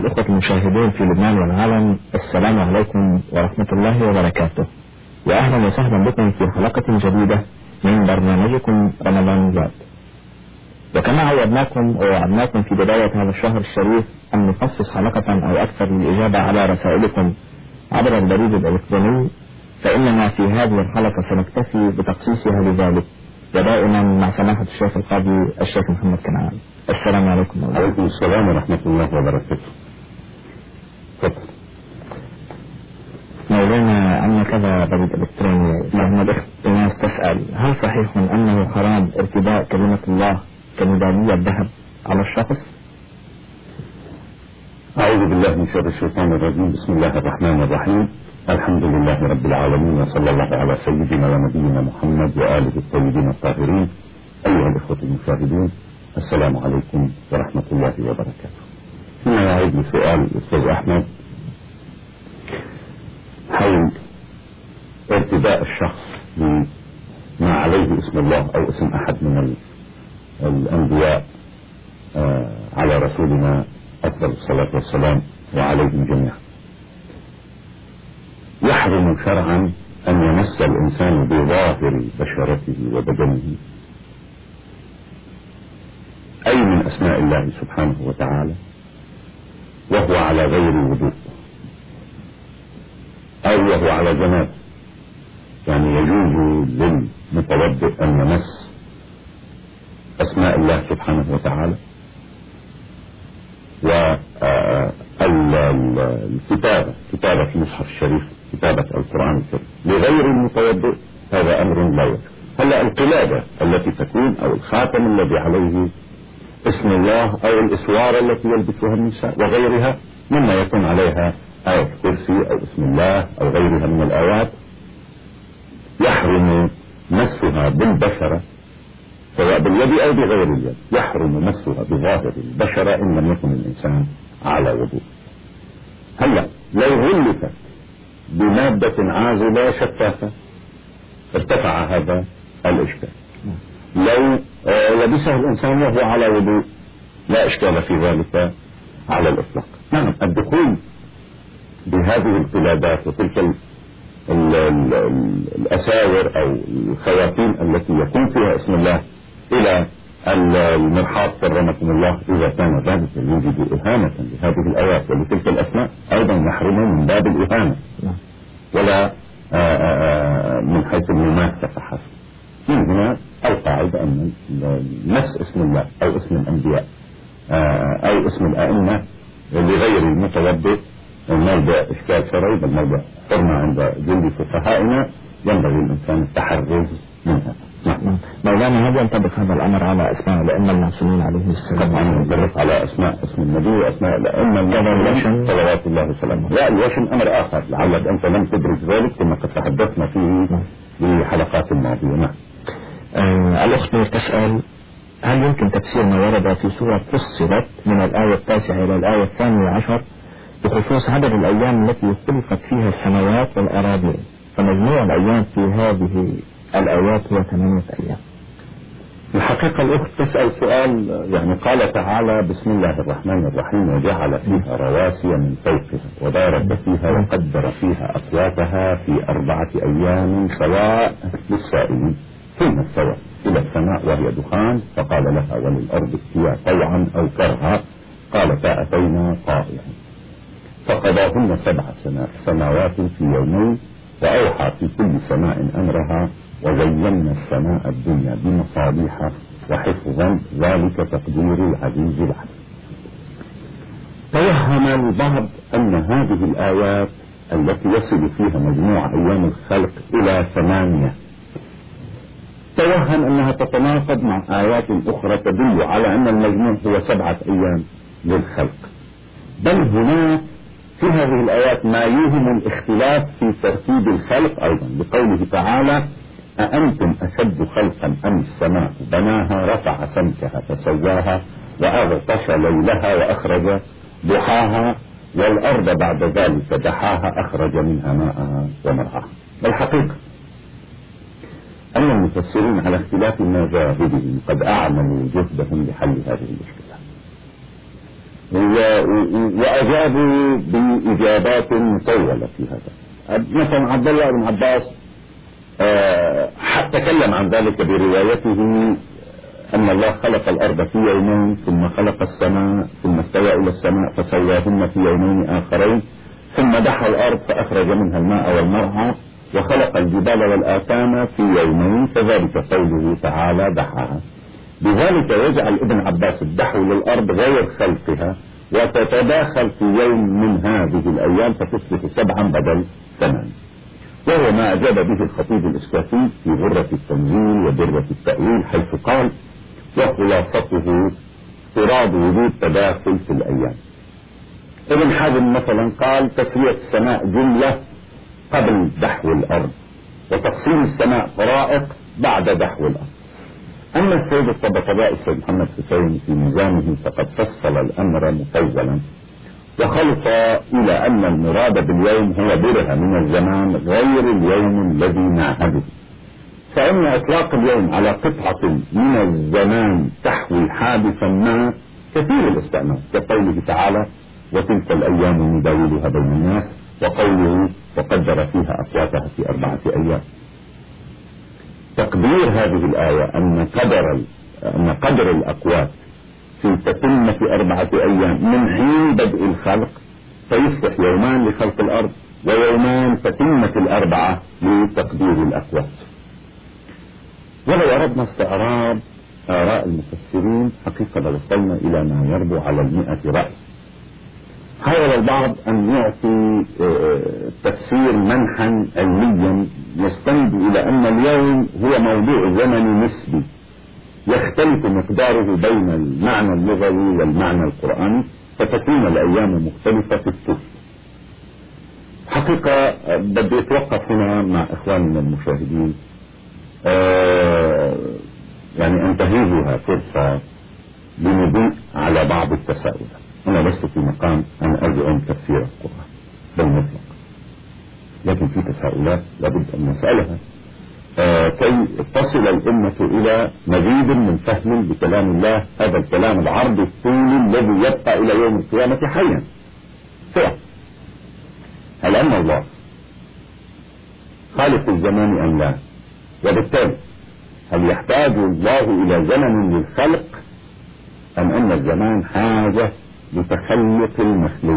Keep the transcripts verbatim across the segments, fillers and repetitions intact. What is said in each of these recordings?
الأخوة المشاهدين في لبنان والعالم، السلام عليكم ورحمة الله وبركاته، وأهلا وسهلا بكم في حلقة جديدة من برنامجكم رمضان جاد. وكما عودناكم ووعدناكم في بداية هذا الشهر الشريف أن نخصص حلقة أو أكثر للإجابة على رسائلكم عبر البريد الإلكتروني، فإننا في هذه الحلقة سنكتفي بتخصيصها لذلك، ودائما مع سماحة الشيخ القاضي الشيخ محمد كنعان. السلام عليكم. وعليكم السلام ورحمة الله وبركاته. تفضل. مولانا، عندنا كذا بريد إلكتروني. محمد الناس تسأل: هل صحيح أنه حرام ارتداء كلمة الله كميدالية الذهب على الشخص؟ أعوذ بالله من شر الشيطان الرجيم. بسم الله الرحمن الرحيم. الحمد لله رب العالمين، وصلى الله على سيدنا ونبينا محمد وآله الطيبين الطاهرين. أيها الإخوة المشاهدين، السلام عليكم ورحمة الله وبركاته. فيما يعود لسؤال الأستاذ أحمد حول ارتداء الشخص بما عليه اسم الله أو اسم أحد من الأنبياء على رسولنا أفضل الصلاة والسلام وعليهم جميعا. يحرم شرعا أن يمس الإنسان بظاهر بشرته وبدنه أي من أسماء الله سبحانه وتعالى وهو على غير وضوء، أو وهو على جنابه. يعني يجوز للمتوضئ أن يمس أسماء الله سبحانه وتعالى والكتابة كتابة في المصحف الشريف، كتابة القرآن الكريم لغير المتوضئ، هذا أمر لا يجوز. هلا القلادة التي تكون أو الخاتم الذي عليه اسم الله أو الإسوار التي يلبسها النساء وغيرها مما يكون عليها آية الكرسي أو اسم الله أو غيرها من الآيات، يحرم مسها بالبشرة سواء باليد أو بغير اليد، يحرم مسها بظاهر البشرة إن لم يكن الإنسان على وضوء. هلا لو غلفت بمادة عازلة شفافة ارتفع هذا الإشكال. لو لبسه الإنسان وهو على وضوء لا إشكال في ذلك على الإطلاق. نعم، الدخول بهذه القلادات وتلك ال ال ال الأساور أو الخواتيم التي يكون فيها اسم الله إلى المرحاض كرمكم الله، إذا كان ذلك يوجد إهانة لهذه الآيات ولتلك الأسماء أيضا يحرم من باب الإهانة ولا آآ آآ من حيث المماسة فحسب. من هنا القاعدة أن مس اسم الله أو اسم الأنبياء أو اسم الأئمة لغير المتوضئ موضع إشكال شرعي، بل موضع حرمة عند جل فقهائنا، ينبغي الإنسان التحرز منها. نعم. مولانا، هل ينطبق هذا الأمر على أسماء الأئمة المعصومين عليهم السلام؟ طبعا ينطبق على أسماء اسم النبي وأسماء الأئمة المعصومين صلوات الله وسلامه. لا، الوشم أمر آخر لعلك أنت لم تدرك ذلك كما قد تحدثنا فيه في الحلقات الماضية. نعم. آه الأخت تسأل: هل يمكن تفسير ما ورد في سورة فصلت من الآية التاسعة إلى الآية الثانية عشر بخصوص عدد الأيام التي خلقت فيها السماوات والأراضين، فمجموع الأيام في هذه الآيات هو ثمانية أيام؟ الحقيقة الأخت تسأل سؤال، يعني قال تعالى: بسم الله الرحمن الرحيم: وجعل فيها رواسي من فوقها وبارك فيها وقدر فيها أقواتها في أربعة أيام سواء للسائلين، ثم استوى إلى السماء وهي دخان فقال لها وللأرض ائتيا طوعا أو كرها قالتا أتينا طائعين، فقضاهن سبع سماوات في يومين وأوحى في كل سماء أمرها وزينا السماء الدنيا بمصابيح وحفظا ذلك تقدير العزيز العليم. توهم البعض أن هذه الآيات التي يصل فيها مجموع أيام الخلق إلى ثمانية، توهم أنها تتناقض مع آيات أخرى تدل على أن المجموع هو سبعة أيام للخلق، بل هناك في هذه الآيات ما يوهم الاختلاف في ترتيب الخلق أيضا، بقوله تعالى: أأنتم أشد خلقا أم السماء بناها رفع سمكها فسواها وأغطش ليلها وأخرج ضحاها والأرض بعد ذلك دحاها أخرج منها ماءها ومرعاها. الحقيقة أن المفسرين على اختلاف مذاهبهم قد أعملوا جهدهم لحل هذه المشكلة، وأجابوا بإجابات مطولة في هذا. مثلا عبد الله بن عباس تكلم عن ذلك بروايته أن الله خلق الأرض في يومين ثم خلق السماء ثم استوى إلى السماء فسواهن في يومين آخرين ثم دحى الأرض فأخرج منها الماء والمرعى وخلق الجبال والآكام في يومين فذلك قوله تعالى دحاها. بذلك يجعل ابن عباس الدحو للأرض غير خلقها وتتداخل في يوم من هذه الأيام فتصبح سبعا بدل ثمان، وهو ما أجاب به الخطيب الإسكافي في غرة التنزيل ودرة التأويل حيث قال وخلاصته افتراض وجود تداخل في الأيام. ابن حزم مثلا قال تسوية السماء جملة قبل دحو الأرض وتقسيم السماء طرائق بعد دحو الأرض. أما السيد الطبطبائي السيد محمد حسين في ميزانه فقد فصل الأمر مفصلا وخلط إلى أن المراد باليوم هو برهة من الزمان غير اليوم الذي نعهده، فإن إطلاق اليوم على قطعة من الزمان تحوي حادثا ما كثير الاستئناس كقوله تعالى وتلك الأيام نداولها بين الناس وقوله وقدر فيها أقواتها في أربعة أيام. تقدير هذه الآية أن قدر أن قدر الأقوات في تتمة أربعة أيام من حين بدء الخلق فيصبح يومان لخلق الأرض ويومان تتمة الأربعة لتقدير الأقوات. ولو أردنا استعراض آراء المفسرين حقيقة لوصلنا إلى ما يربو على المئة رأي. حاول البعض أن يعطي تفسير منحا علميا يستند إلى أن اليوم هو موضوع زمني نسبي يختلف مقداره بين المعنى اللغوي والمعنى القرآني فتكون الأيام مختلفة في الثلث. حقيقة بدي أتوقف هنا مع إخواننا المشاهدين آه يعني أنتهزها فرصة لنضيء على بعض التساؤلات. أنا لست في مقام أن أزعم تفسير القرآن بالمطلق، لكن في تساؤلات لابد أن نسألها آه كي تصل الأمة إلى مزيد من فهم بكلام الله، هذا الكلام العرض الطولي الذي يبقى إلى يوم القيامة حيا. سؤال: هل أن الله خالق الزمان أم لا؟ وبالتالي هل يحتاج الله إلى زمن للخلق أم أن الزمان حاجة لتخلق المخلوق؟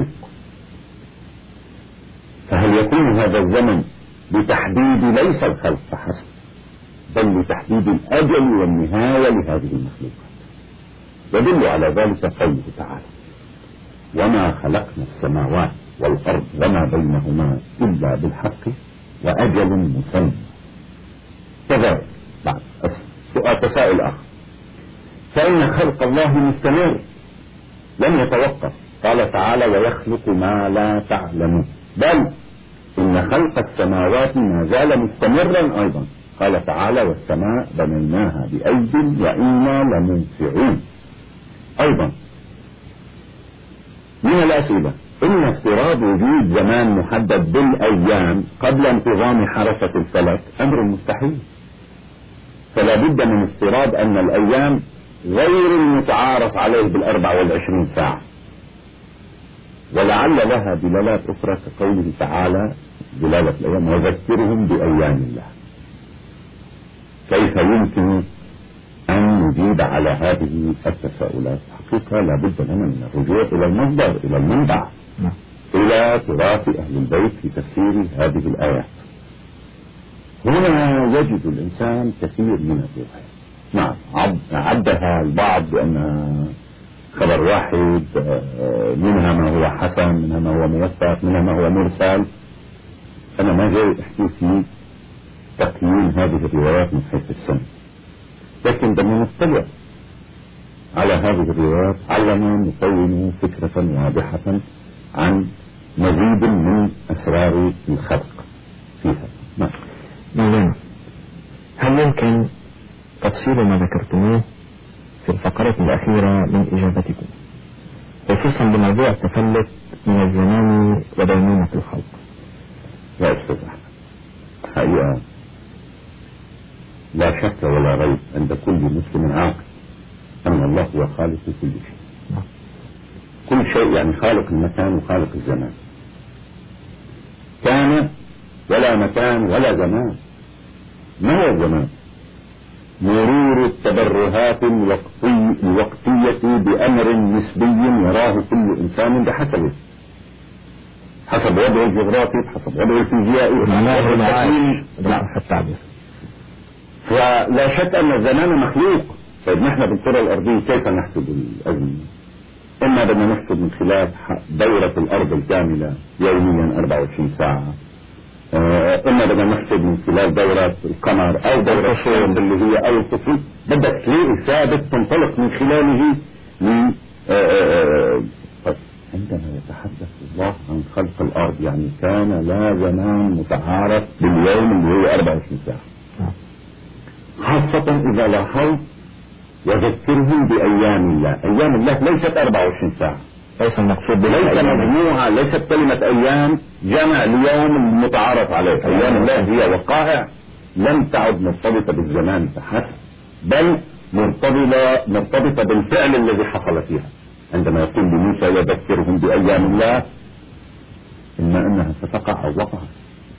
فهل يكون هذا الزمن لتحديد ليس الخلق فحسب بل لتحديد الأجل والنهاية لهذه المخلوقات؟ يدل على ذلك قوله تعالى وما خلقنا السماوات والأرض وما بينهما إلا بالحق وأجل مسمى. كذلك بعد سؤال تساؤل آخر: فإن خلق الله مستمر لم يتوقف، قال تعالى ويخلق ما لا تعلمون، بل إن خلق السماوات ما زال مستمرا أيضا، قال تعالى والسماء بنيناها بأيد وإنا لموسعون. أيضا من الأسئلة إن افتراض وجود زمان محدد بالأيام قبل انتظام حركة الفلك أمر مستحيل، فلا بد من افتراض أن الأيام غير المتعارف عليه بالأربع والعشرين ساعة، ولعل لها دلالات أخرى كقوله تعالى دلالة الأيام وذكرهم بأيام الله. كيف يمكن أن نجيب على هذه التساؤلات؟ حقيقة لا بد لنا من الرجوع إلى المصدر إلى المنبع إلى تراث أهل البيت في تفسير هذه الآيات. هنا يجد الإنسان كثير من الروايات، نعم عدها البعض بأنها خبر واحد، منها ما هو حسن، منها ما هو موثق، منها ما هو مرسل. أنا ما جاي أحكي في تقييم هذه الروايات من حيث السنة، لكن بدنا نطلع على هذه الروايات علنا نكون فكرة واضحة عن مزيد من أسرار الخلق فيها. نعم. مولانا، هل يمكن تفصيل ما ذكرتموه في الفقرة الأخيرة من إجابتكم خصوصا بموضوع التفلت من الزمان ودينونة الخلق؟ لا أستاذ أحمد، حقيقة لا شك ولا ريب عند كل مسلم عاقل أن الله هو خالق كل شيء، كل شيء يعني خالق المكان وخالق الزمان. كان ولا مكان ولا زمان. ما هو الزمان؟ مرور التبرهات الوقتي الوقتية بأمر نسبي يراه كل إنسان بحسبه، حسب وضعه الجغرافي، بحسب وضعه الفيزيائي، معناه لا التعبير. فلا شك أن الزمان مخلوق. طيب نحن بالكرة الأرضية كيف نحسب الأزمنة؟ إما بدنا نحسب من خلال دورة الأرض الكاملة يوميا أربعة وعشرين ساعة، إما بدنا نحسب من خلال دورة القمر أو دورة الشمس اللي هي أو الفصول. بدك تلاقي ثابت تنطلق من خلاله من طيب عندما يتحدث الله عن خلق الأرض يعني كان لا زمان متعارف باليوم اللي هو أربعة وعشرين ساعة، خاصة إذا لاحظت وذكرهم بأيام الله. أيام الله ليست أربعة وعشرين ساعة، ليس المقصود ليس مجموعة، ليست كلمة أيام جمع اليوم المتعارف عليه. أيام الله هي وقائع لم تعد مرتبطة بالزمان فحسب، بل مرتبطة مرتبطة بالفعل الذي حصل فيها. عندما يقول لموسى يذكرهم بأيام الله، إما أنها ستقع أو وقعت،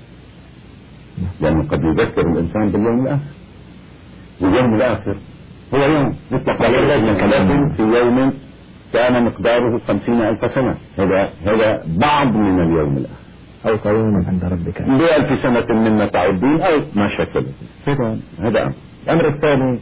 لأنه قد يذكر الإنسان باليوم الآخر، واليوم الآخر هو يوم يطلق عليه كلام في يوم كان مقداره خمسين ألف سنة. هذا هذا بعض من اليوم الآخر، أو طويل عند ربك بألف سنة مما تعدون أو ما شكل. هذا هذا أمر. الأمر الثاني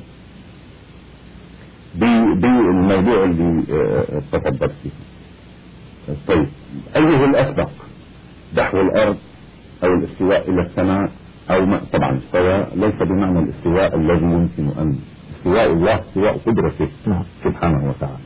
بالموضوع اللي تفضلت فيه. طيب أيه الأسبق، دحو الأرض أو الاستواء إلى السماء أو ما؟ طبعا استواء ليس بمعنى الاستواء الذي يمكن أن استواء الله استواء قدرته سبحانه وتعالى.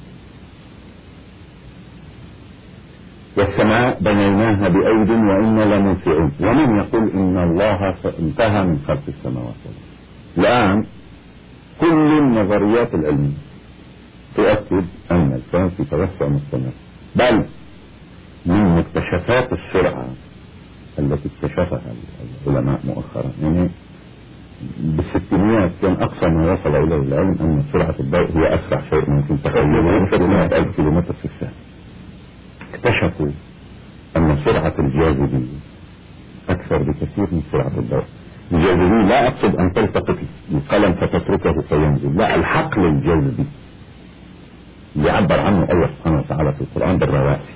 والسماء بنيناها بأيد وإنا لموسعون. ومن يقول إن الله انتهى من خلق السماوات والأرض؟ الآن كل النظريات العلمية تؤكد أن الكون في توسع مستمر، بل من مكتشفات السرعة التي اكتشفها العلماء مؤخرا، يعني بالستينيات كان أقصى ما وصل إليه العلم أن سرعة الضوء هي أسرع شيء ممكن تخيله، ستمائة ألف كيلومتر في الساعة. اكتشفوا أن سرعة الجاذبية أكثر بكثير من سرعة الضوء. الجاذبية لا أقصد أن تلتقط القلم فتتركه فينزل، لا، الحقل الجاذبي يعبر عنه الله سبحانه وتعالى في القرآن بالرواسي.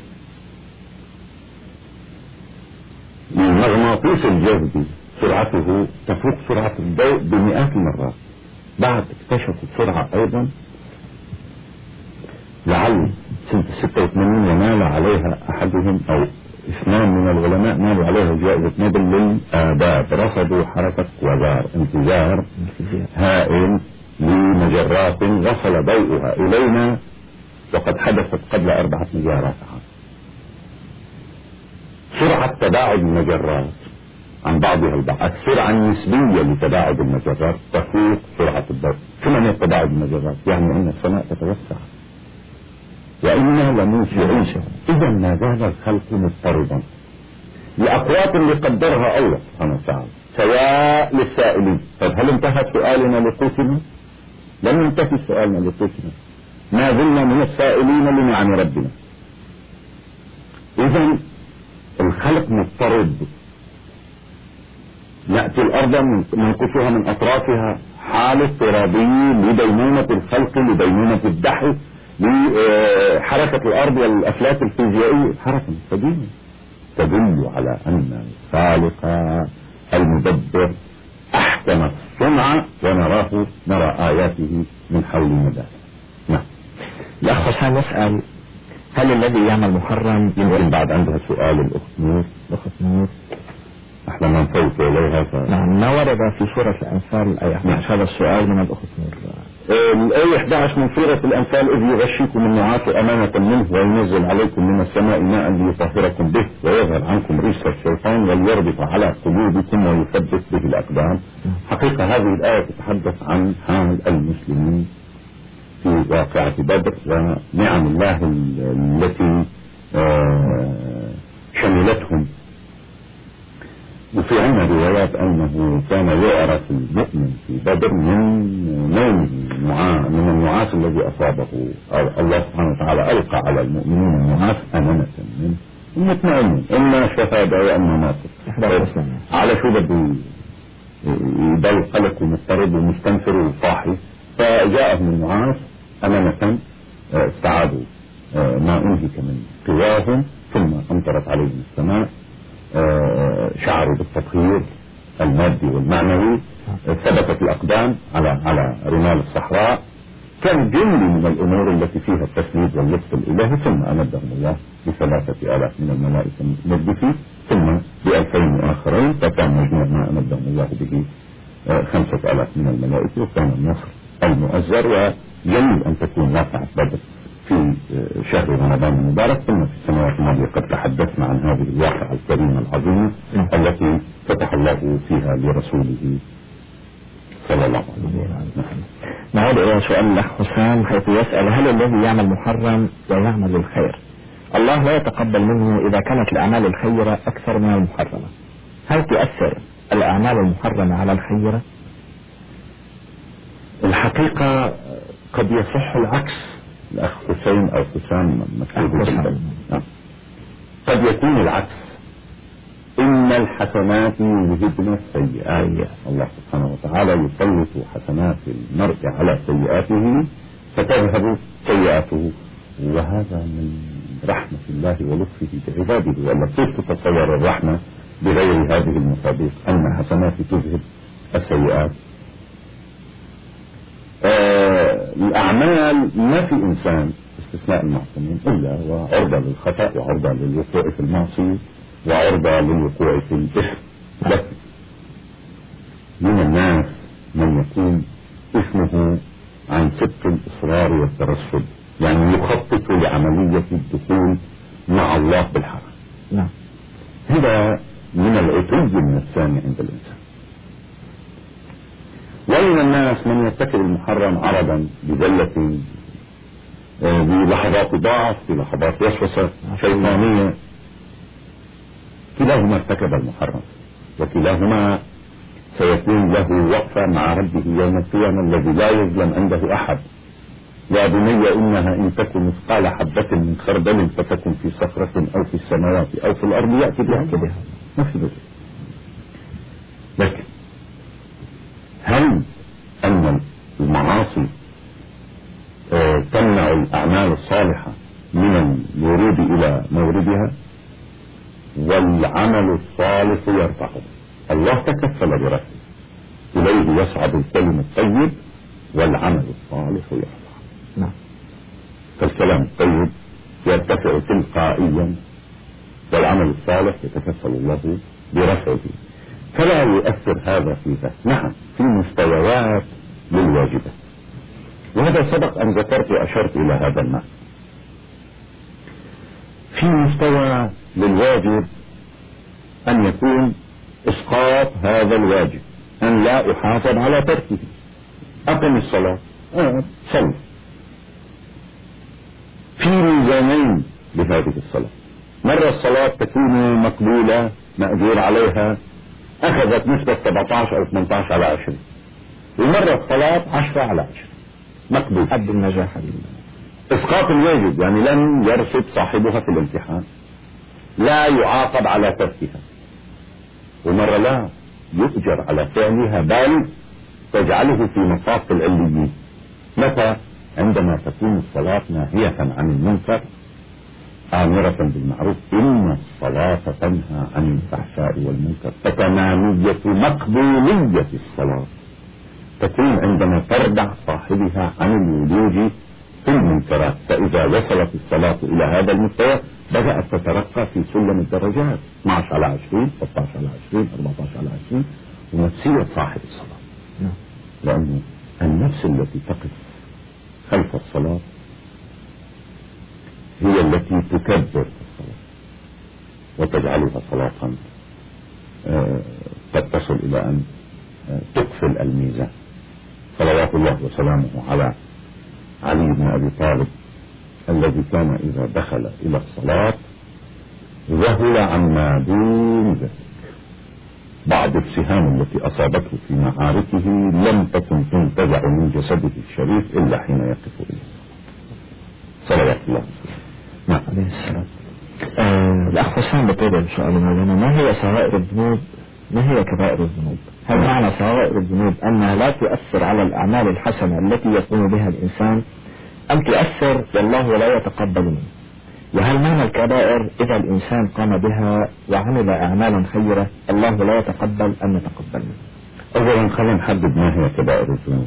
المغناطيس الجاذبي سرعته تفوق سرعة الضوء بمئات المرات. بعد اكتشفوا سرعة أيضا لعل سنة ستة وثمانين ونال عليها أحدهم أو اثنان من العلماء نالوا عليها جائزة نوبل للآداب، رصدوا حركة كوازار، انفجار هائل لمجرات وصل ضوءها إلينا وقد حدثت قبل أربعة مليارات عام. سرعة تباعد المجرات عن بعضها البعض، السرعة النسبية لتباعد المجرات تفوق سرعة الضوء. ثم هي تباعد المجرات يعني أن السماء تتوسع وإنا لموسعون. إذا ما زال الخلق مضطربا لأقوات اللي قدرها الله سبحانه وتعالى، سواء للسائلين. طيب هل انتهى سؤالنا لقوتنا؟ لم ينتهي سؤالنا لقوتنا، ما زلنا من السائلين لنعم ربنا. إذا الخلق مضطرب، نأتي الأرض ننقصها من أطرافها حال اضطرابي لدينونة الخلق، لدينونة الدحو، لحركة الأرض والأفلاك الفيزيائية، حركة مستديمة تدل على أن الخالق المدبر أحكم الصنع ونراه نرى آياته من حولنا ذلك. نعم. الأخ حسام يسأل هل الذي يعمل محرم يمكن بعد عندها سؤال الأخت نور. الأخت نور احنا ما نفوت إليها ف... نعم. ما ورد في سورة الأنفال الآية أحد عشر؟ هذا السؤال من الأخت نور. الآية أحد عشر من سورة الأنفال: إذ يغشيكم النعاس أمانة منه وينزل عليكم من السماء ماء ليطهركم به ويظهر عنكم رجس الشيطان وليربط على قلوبكم ويثبت به الأقدام. حقيقة هذه الآية تتحدث عن حال المسلمين في واقعة بدر ونعم الله التي شملتهم. وفي عنا روايات الروايات أنه كان يعرف المؤمن في بدر من نومه من النعاس الذي أصابه. الله سبحانه وتعالى ألقى على المؤمنين النعاس أمانة منه مطمئنين، إما شهادة وإما ناصر. على شو بده يضل قلق ومضطرب ومستنفر وصاحي، فجاءهم النعاس أمانة، استعادوا ما أنهك من قواهم، ثم أمطرت عليهم السماء، شعروا بالتطهير المادي والمعنوي، ثبتت الأقدام على على رمال الصحراء. كان جملي من الأمور التي فيها التسليد واللطف الإلهي، ثم أمدهم الله بثلاثة آلاف من الملائكة المردفين، ثم بألفين آخرين، فكان مجموع ما أمدهم الله به خمسة آلاف من الملائكة، وكان النصر المؤزر. وجميل أن تكون واقعة بدر في شهر رمضان المبارك، ثم في السنوات الماضية قد تحدثنا عن هذه الواقعة الكريمة العظيمة التي فتح الله فيها لرسوله صلى الله عليه وسلم. نعود إلى سؤال الأخ حسام حيث يسأل: هل الذي يعمل محرم ويعمل الخير الله لا يتقبل منه إذا كانت الأعمال الخيرة أكثر من المحرمة؟ هل تؤثر الأعمال المحرمة على الخيرة؟ الحقيقة قد يصح العكس. الأخ حسين أو حسام مكتوب، قد يكون العكس، إن الحسنات يذهبن السيئات. الله سبحانه وتعالى يسلط حسنات المرء على سيئاته فتذهب سيئاته، وهذا من رحمة الله ولطفه بعباده. ولا كيف تتصور الرحمة بغير هذه المصادق، أن حسنات تذهب السيئات؟ آه الأعمال ما في إنسان استثناء المعصومين إلا وعرضة للخطأ وعرضة للوقوع في المعصية وعرضة للوقوع في الإثم. لكن من الناس من يكون اسمه عن صدق الإصرار والترصد، يعني يخطط لعملية الدخول مع الله بالحق. نعم. هذا من العتو النفساني عند الإنسان. ومن الناس من يرتكب المحرم عرضا بذلة، بلحظات ضعف، بلحظات وسوسة شيطانية، كلاهما ارتكب المحرم، وكلاهما سيكون له وقفة مع ربه يوم القيامة الذي لا يظلم عنده أحد. يا بني إنها إن تكن مثقال حبة من خردل فتكن في صخرة أو في السماوات أو في الأرض يأتي بها. ما في ذلك. لكن هل أن المعاصي آه تمنع الأعمال الصالحة من الورود إلى موردها؟ والعمل الصالح يرفعه، الله تكفل برفعه، إليه يصعد الكلم الطيب والعمل الصالح يرفعه. نعم. فالكلام الطيب يرتفع تلقائيا والعمل الصالح يتكفل الله برفعه، فلا يؤثر هذا في ذاك. نعم في مستويات للواجبات، وهذا سبق أن ذكرت وأشرت إلى هذا المعنى. في مستوى للواجب أن يكون إسقاط هذا الواجب، أن لا أحافظ على تركه. أقم الصلاة، آه صل. في ميزانين لهذه الصلاة، مرة الصلاة تكون مقبولة مأجور عليها أخذت نسبة سبعة عشر أو ثمانية عشر على عشرين، ومرة الصلاة عشرة على عشرين مقبول. حد النجاح. إسقاط الواجب يعني لم يرصد صاحبها في الامتحان، لا يعاقب على تركها، ومرة لا يؤجر على فعلها بل تجعله في مصاف العليين. متى؟ عندما تكون الصلاة ناهية عن المنكر آمرة بالمعروف. إن الصلاة تنهى عن الفحشاء والمنكر. فتمامية مقبولية الصلاة تكون عندما تردع صاحبها عن الولوج في المنكرات. فإذا وصلت الصلاة إلى هذا المستوى بدأت تترقى في سلم الدرجات، اثني عشر على عشرين، ستة عشر على عشرين، أربعة عشر على عشرين، ونفسية صاحب الصلاة. لأن النفس التي تقف خلف الصلاة هي التي تكبر الصلاة وتجعلها صلاة قد تصل إلى أن تقفل الميزان. صلوات الله وسلامه على علي بن أبي طالب الذي كان إذا دخل إلى الصلاة ذهل عما دون ذلك، بعض السهام التي أصابته في معاركه لم تكن تنتزع من جسده الشريف إلا حين يقف إليه صلوات الله. نعم عليه السلام. آه الأخ حسام بطول سؤال مولانا، ما هي صغائر الذنوب؟ ما هي كبائر الذنوب؟ هل معنى صغائر الذنوب أنها لا تؤثر على الأعمال الحسنة التي يقوم بها الإنسان، أم تؤثر والله لا يتقبل منه؟ وهل معنى الكبائر إذا الإنسان قام بها وعمل أعمالا خيرة الله لا يتقبل أم يتقبل منه؟ أولا خلينا نحدد ما هي كبائر الذنوب.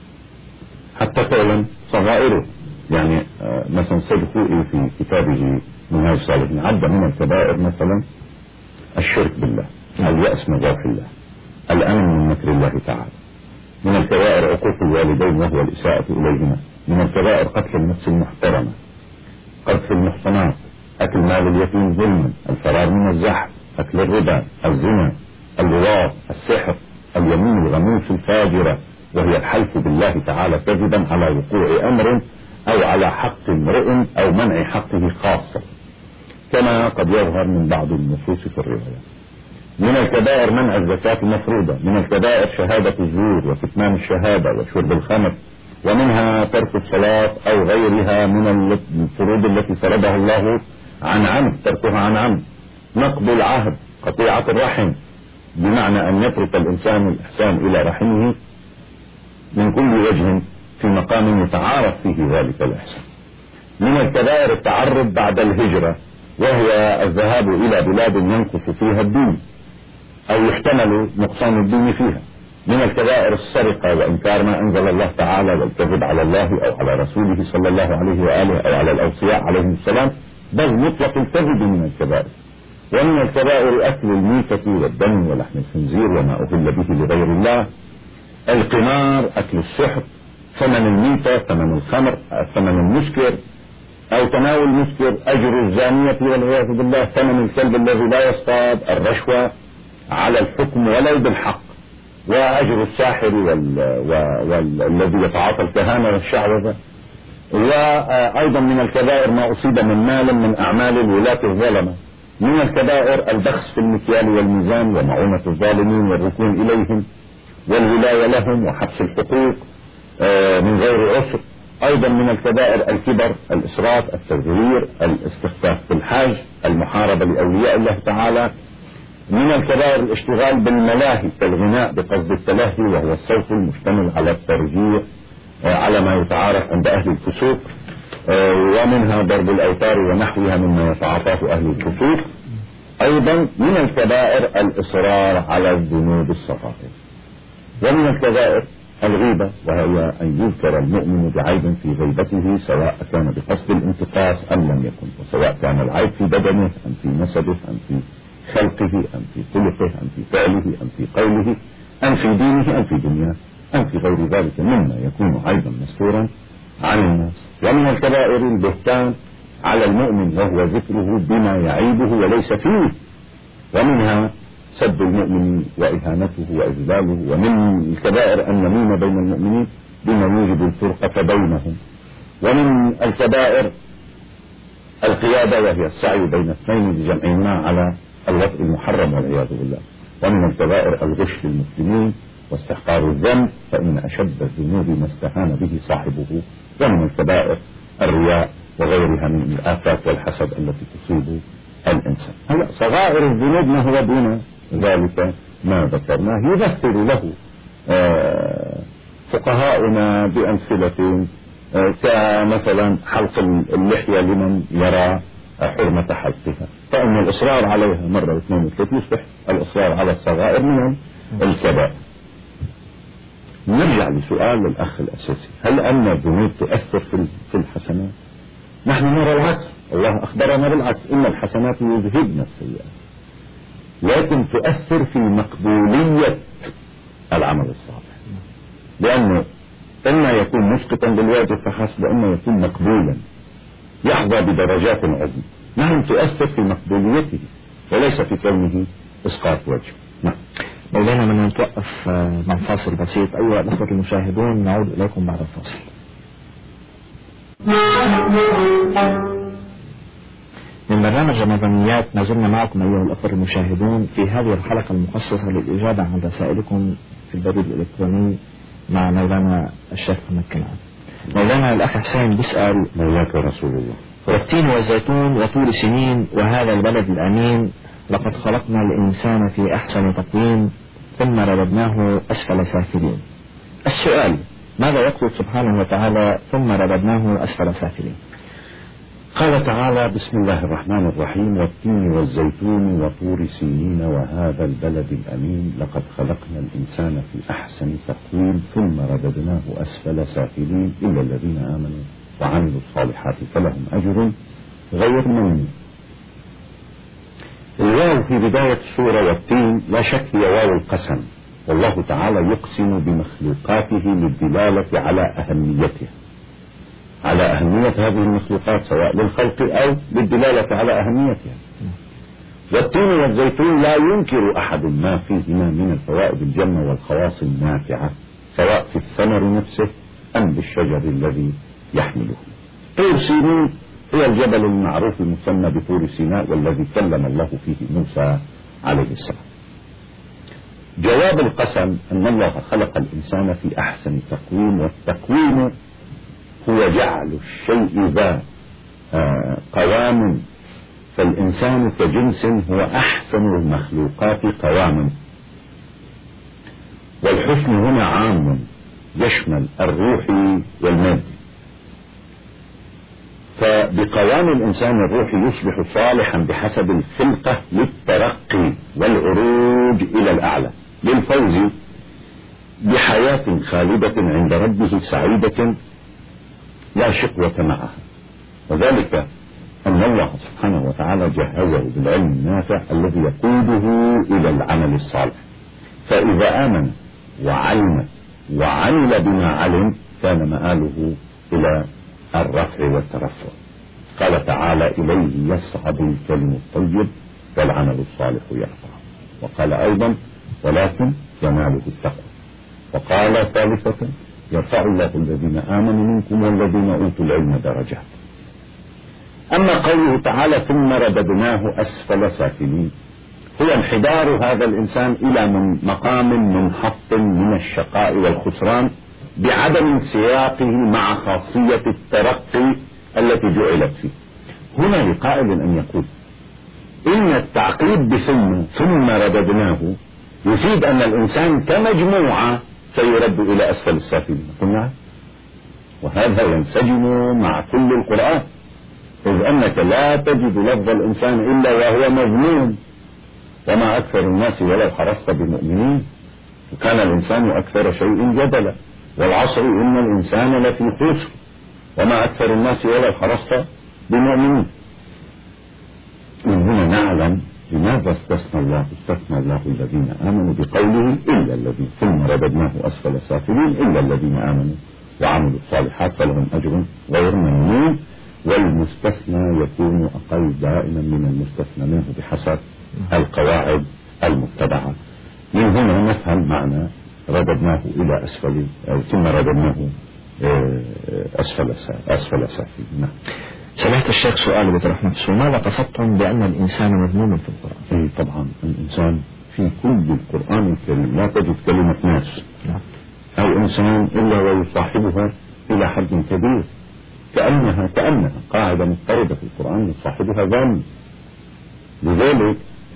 حتى فعلا صغائره، يعني آه مثلا سيد خوئي في كتابه منهاج الصالحين عد من الكبائر مثلا الشرك بالله، اليأس من روح الله، الأمن من مكر الله تعالى. من الكبائر عقوق الوالدين وهو الإساءة إليهما. من الكبائر قتل النفس المحترمة، قذف المحصنات، أكل مال اليتيم ظلما، الفرار من الزحف، أكل الربا، الزنا، اللواط، السحر، اليمين الغموس الفاجرة وهي الحلف بالله تعالى كذبا على وقوع أمر أو على حق امرئ أو منع حقه خاصة كما قد يظهر من بعض النصوص في الرواية. من الكبائر منع الزكاة المفروضة. من الكبائر شهادة الزور وكتمان الشهادة وشرب الخمر. ومنها ترك الصلاة أو غيرها من الفروض التي فرضها الله عن عمد، تركها عن عمد. نقض العهد، قطيعة الرحم، بمعنى أن يترك الإنسان الإحسان إلى رحمه من كل وجه في مقام يتعارف فيه ذلك الإحسان. من الكبائر التعرض بعد الهجرة، وهي الذهاب إلى بلاد ينقص فيها الدين أو يحتمل نقصان الدين فيها. من الكبائر السرقة وإنكار ما أنزل الله تعالى والكذب على الله أو على رسوله صلى الله عليه وآله أو على الأوصياء عليهم السلام، بل مطلق الكذب من الكبائر. ومن الكبائر أكل الميتة والدم ولحم الخنزير وما أهل به لغير الله. القمار، أكل السحر، ثمن الميتة، ثمن الخمر، ثمن المسكر أو تناول المسكر، أجر الزانية والعياذ بالله، ثمن الكلب الذي لا يصطاد، الرشوة على الحكم ولو بالحق، وأجر الساحر والذي يتعاطى الكهانة والشعوذة. وأيضا من الكبائر ما أصيب من مال من أعمال الولاة الظلمة. من الكبائر البخس في المكيال والميزان ومعونة الظالمين والركون إليهم والولاية لهم وحبس الحقوق من غير عسر. أيضا من الكبائر الكبر، الإسراف، التزوير، الاستخفاف بالحاج، المحاربة لأولياء الله تعالى. من الكبائر الاشتغال بالملاهي كالغناء بقصد التلهي وهو الصوت المشتمل على الترجيع على ما يتعارف عند أهل الفسوق، ومنها ضرب الأوتار ونحوها مما يتعاطاه أهل الفسوق. أيضا من الكبائر الإصرار على الذنوب الصغائر. ومن الكبائر الغيبة، وهي أن يذكر المؤمن بعيب في غيبته سواء كان بقصد الانتقاص أم لم يكن، وسواء كان العيب في بدنه أم في نسبه أم في خلقه أم في خلقه أم في فعله أم في قوله أم في دينه أم في دنياه أم في غير ذلك مما يكون عيبا مستورا عن الناس. ومن الكبائر البهتان على المؤمن وهو ذكره بما يعيبه وليس فيه، ومنها سب المؤمن وإهانته وإذلاله. ومن الكبائر النميمة بين المؤمنين بما يوجب الفرقة بينهم. ومن الكبائر القيادة، وهي السعي بين اثنين بجمعهما على الوطء المحرم والعياذ بالله. ومن الكبائر الغش للمسلمين واستحقار الذنب، فإن أشد الذنوب ما استهان به صاحبه. ومن الكبائر الرياء وغيرها من الآفات والحسد التي تصيب الإنسان. هلا صغائر الذنوب ما هو دون ذلك ما ذكرناه يذكر له آه فقهاؤنا بأمثلة آه كمثلا حلق اللحية لمن يرى حرمة حلقها، فإن الإصرار عليها مرة واثنين وثلاثة يصبح الإصرار على الصغائر من الكبائر. نرجع لسؤال الأخ الأساسي، هل أن الذنوب تؤثر في الحسنات؟ نحن نرى العكس، الله أخبرنا بالعكس، إن الحسنات يذهبن السيئات، لكن تؤثر في مقبولية العمل الصالح، لأنه إما يكون مسقطا بالواجب فحسب، إما يكون مقبولا يحظى بدرجات عظمى. نعم تؤثر في مقبوليته وليس في كونه إسقاط واجب. نعم. مولانا من نتوقف مع فاصل بسيط. أيها الأخوة المشاهدون نعود إليكم بعد الفاصل. من برنامج رمضانيات ما زلنا معكم أيها الأخوة المشاهدون في هذه الحلقة المخصصة للإجابة عن رسائلكم في البريد الإلكتروني مع مولانا الشيخ محمد كنعان. مولانا الأخ حسين بيسأل: مولاك رسول الله. والتين والزيتون وطول سنين وهذا البلد الأمين، لقد خلقنا الإنسان في أحسن تقويم ثم رددناه أسفل سافلين. السؤال: ماذا يقول سبحانه وتعالى ثم رددناه أسفل سافلين؟ قال تعالى: بسم الله الرحمن الرحيم: والتين والزيتون وطور سينين وهذا البلد الأمين، لقد خلقنا الإنسان في أحسن تقويم ثم رددناه أسفل سافلين إلا الذين آمنوا وعملوا الصالحات فلهم أجر غير ممنون. الواو في بداية السورة والتين لا شك هي واو القسم، والله تعالى يقسم بمخلوقاته للدلالة على أهميتها، على أهمية هذه المخلوقات سواء للخلق أو للدلالة على أهميتها. والتين والزيتون لا ينكر أحد ما فيهما من الفوائد الجمة والخواص النافعة سواء في الثمر نفسه أم بالشجر الذي يحمله. طور سينين هو الجبل المعروف المسمى بطور سيناء والذي كلم الله فيه موسى عليه السلام. جواب القسم أن الله خلق الإنسان في أحسن تقويم، والتقويم هو جعل الشيء ذا قوام، فالإنسان كجنس هو أحسن المخلوقات قواما. والحسن هنا عام يشمل الروحي والمادي، فبقوام الإنسان الروحي يصبح صالحا بحسب الخلقة للترقي والعروج إلى الأعلى، للفوز بحياة خالدة عند ربه سعيدة لا شقوة معها. وذلك أن الله سبحانه وتعالى جهزه بالعلم النافع الذي يقوده إلى العمل الصالح، فإذا آمن وعلم وعمل بما علم كان مآله إلى الرفع والترفع. قال تعالى: إليه يصعد الكلم الطيب والعمل الصالح يرفعه. وقال أيضا: ولكن يناله التقوى. وقال ثالثة: يرفع الله الذين آمنوا منكم والذين أوتوا العلم درجات. أما قوله تعالى: ثم رددناه أسفل سافلين، هو انحدار هذا الإنسان إلى من مقام منحط من الشقاء والخسران بعدم انسياقه مع خاصية الترقي التي جعلت فيه. هنا لقائل أن يقول إن التعقيب بثم ثم رددناه يفيد أن الإنسان كمجموعة سيرد إلى أسفل السافلين. قلنا وهذا ينسجم مع كل القرآن، إذ أنك لا تجد لفظ الإنسان إلا وهو مذموم، وما أكثر الناس ولو حرصت بمؤمنين، وكان الإنسان أكثر شيء جدلا، والعصر إن الإنسان لفي خسر، وما أكثر الناس ولو حرصت بمؤمنين. من هنا نعلم لماذا استثنى الله استثنى الله الذين آمنوا بقوله إلا الذين ثم رددناه أسفل سافلين إلا الذين آمنوا وعملوا الصالحات فلهم أجر غير ممنون. والمستثنى يكون أقل دائما من المستثنى منه بحسب القواعد المتبعة. من هنا نفهم معنى رددناه إلى أسفل ثم رددناه أسفل أسفل سافلين. نعم. سمعت الشيخ سؤال بطرح نفسه: ماذا قصدتم بأن الإنسان مذموم في القرآن؟ إيه طبعا الإنسان في كل القرآن الكريم لا تجد كلمة ناس أو إنسان إلا ويصاحبها إلى حد كبير، كأنها كأنها قاعدة مضطردة في القرآن يصاحبها ذم. لذلك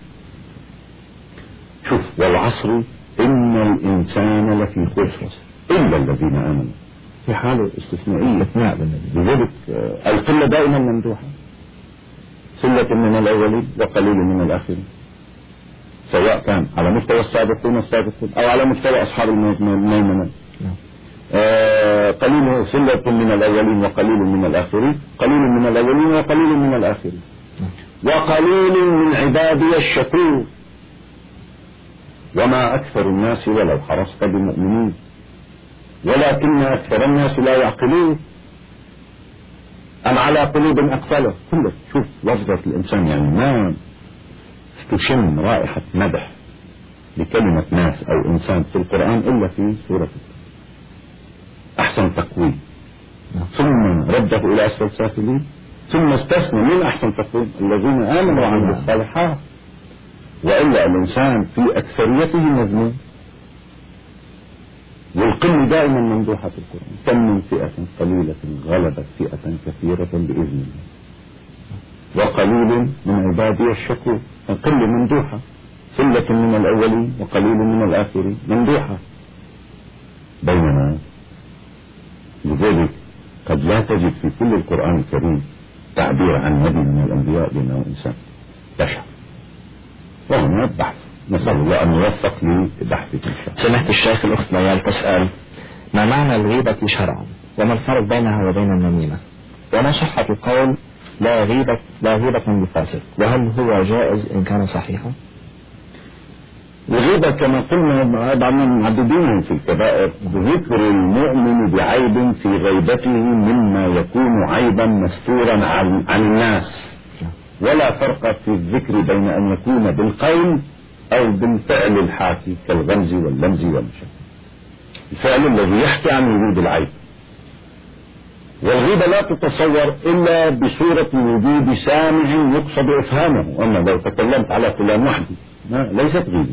شوف: والعصر إن الإنسان لفي خسر إلا الذين آمنوا، في حالة استثنائية اثناء. لذلك القلة دائما ممدوحة، سلة من الأولين وقليل من الآخرين، سواء كان على مستوى السابقون السابقون أو على مستوى أصحاب الميمنة. آه قليل سلة من الأولين وقليل من الآخرين، قليل من الأولين وقليل من الآخرين، وقليل من عبادي الشكور، وما أكثر الناس ولو حرصت بمؤمنين ولكن أكثر الناس لا يعقلون أم على قلوب أقفلها. كله شوف لفظة الإنسان، يعني ما تشم رائحة مدح لكلمة ناس أو إنسان في القرآن إلا في سورة أحسن تقويم. ثم رده إلى أسفل سافلين ثم استثنى من أحسن تقويم الذين آمنوا وعملوا الصالحات، وإلا الإنسان في أكثريته مذموم. والقمة دائما ممدوحة في القرآن، كم من فئة قليلة غلبت فئة كثيرة بإذن الله وقليل من عبادي الشكور. القلة ممدوحة، ثلة من الأولين وقليل من الآخرين ممدوحة. بينما لذلك قد لا تجد في كل القرآن الكريم تعبير عن نبي من الأنبياء بأنه إنسان بشر، وهنا بحث، نسأل الله أن يوفق لبحث إن شاء الله. سمحت الشيخ الأخت ليال تسأل: ما معنى الغيبة شرعا؟ وما الفرق بينها وبين النميمة؟ وما صحة القول لا غيبة لا غيبة بفاسق؟ وهل هو جائز إن كان صحيحا؟ الغيبة كما قلنا بعضنا معددين في الكبائر ذكر المؤمن بعيب في غيبته مما يكون عيبا مستورا عن, عن الناس، ولا فرق في الذكر بين أن يكون بالقول أو بالفعل الحاكي كالغمز واللمز والمشي، الفعل الذي يحكي عن وجود العيب. والغيبة لا تتصور إلا بصورة وجود سامع يقصد إفهامه. أما لو تكلمت على فلان وحدي ليست غيبة.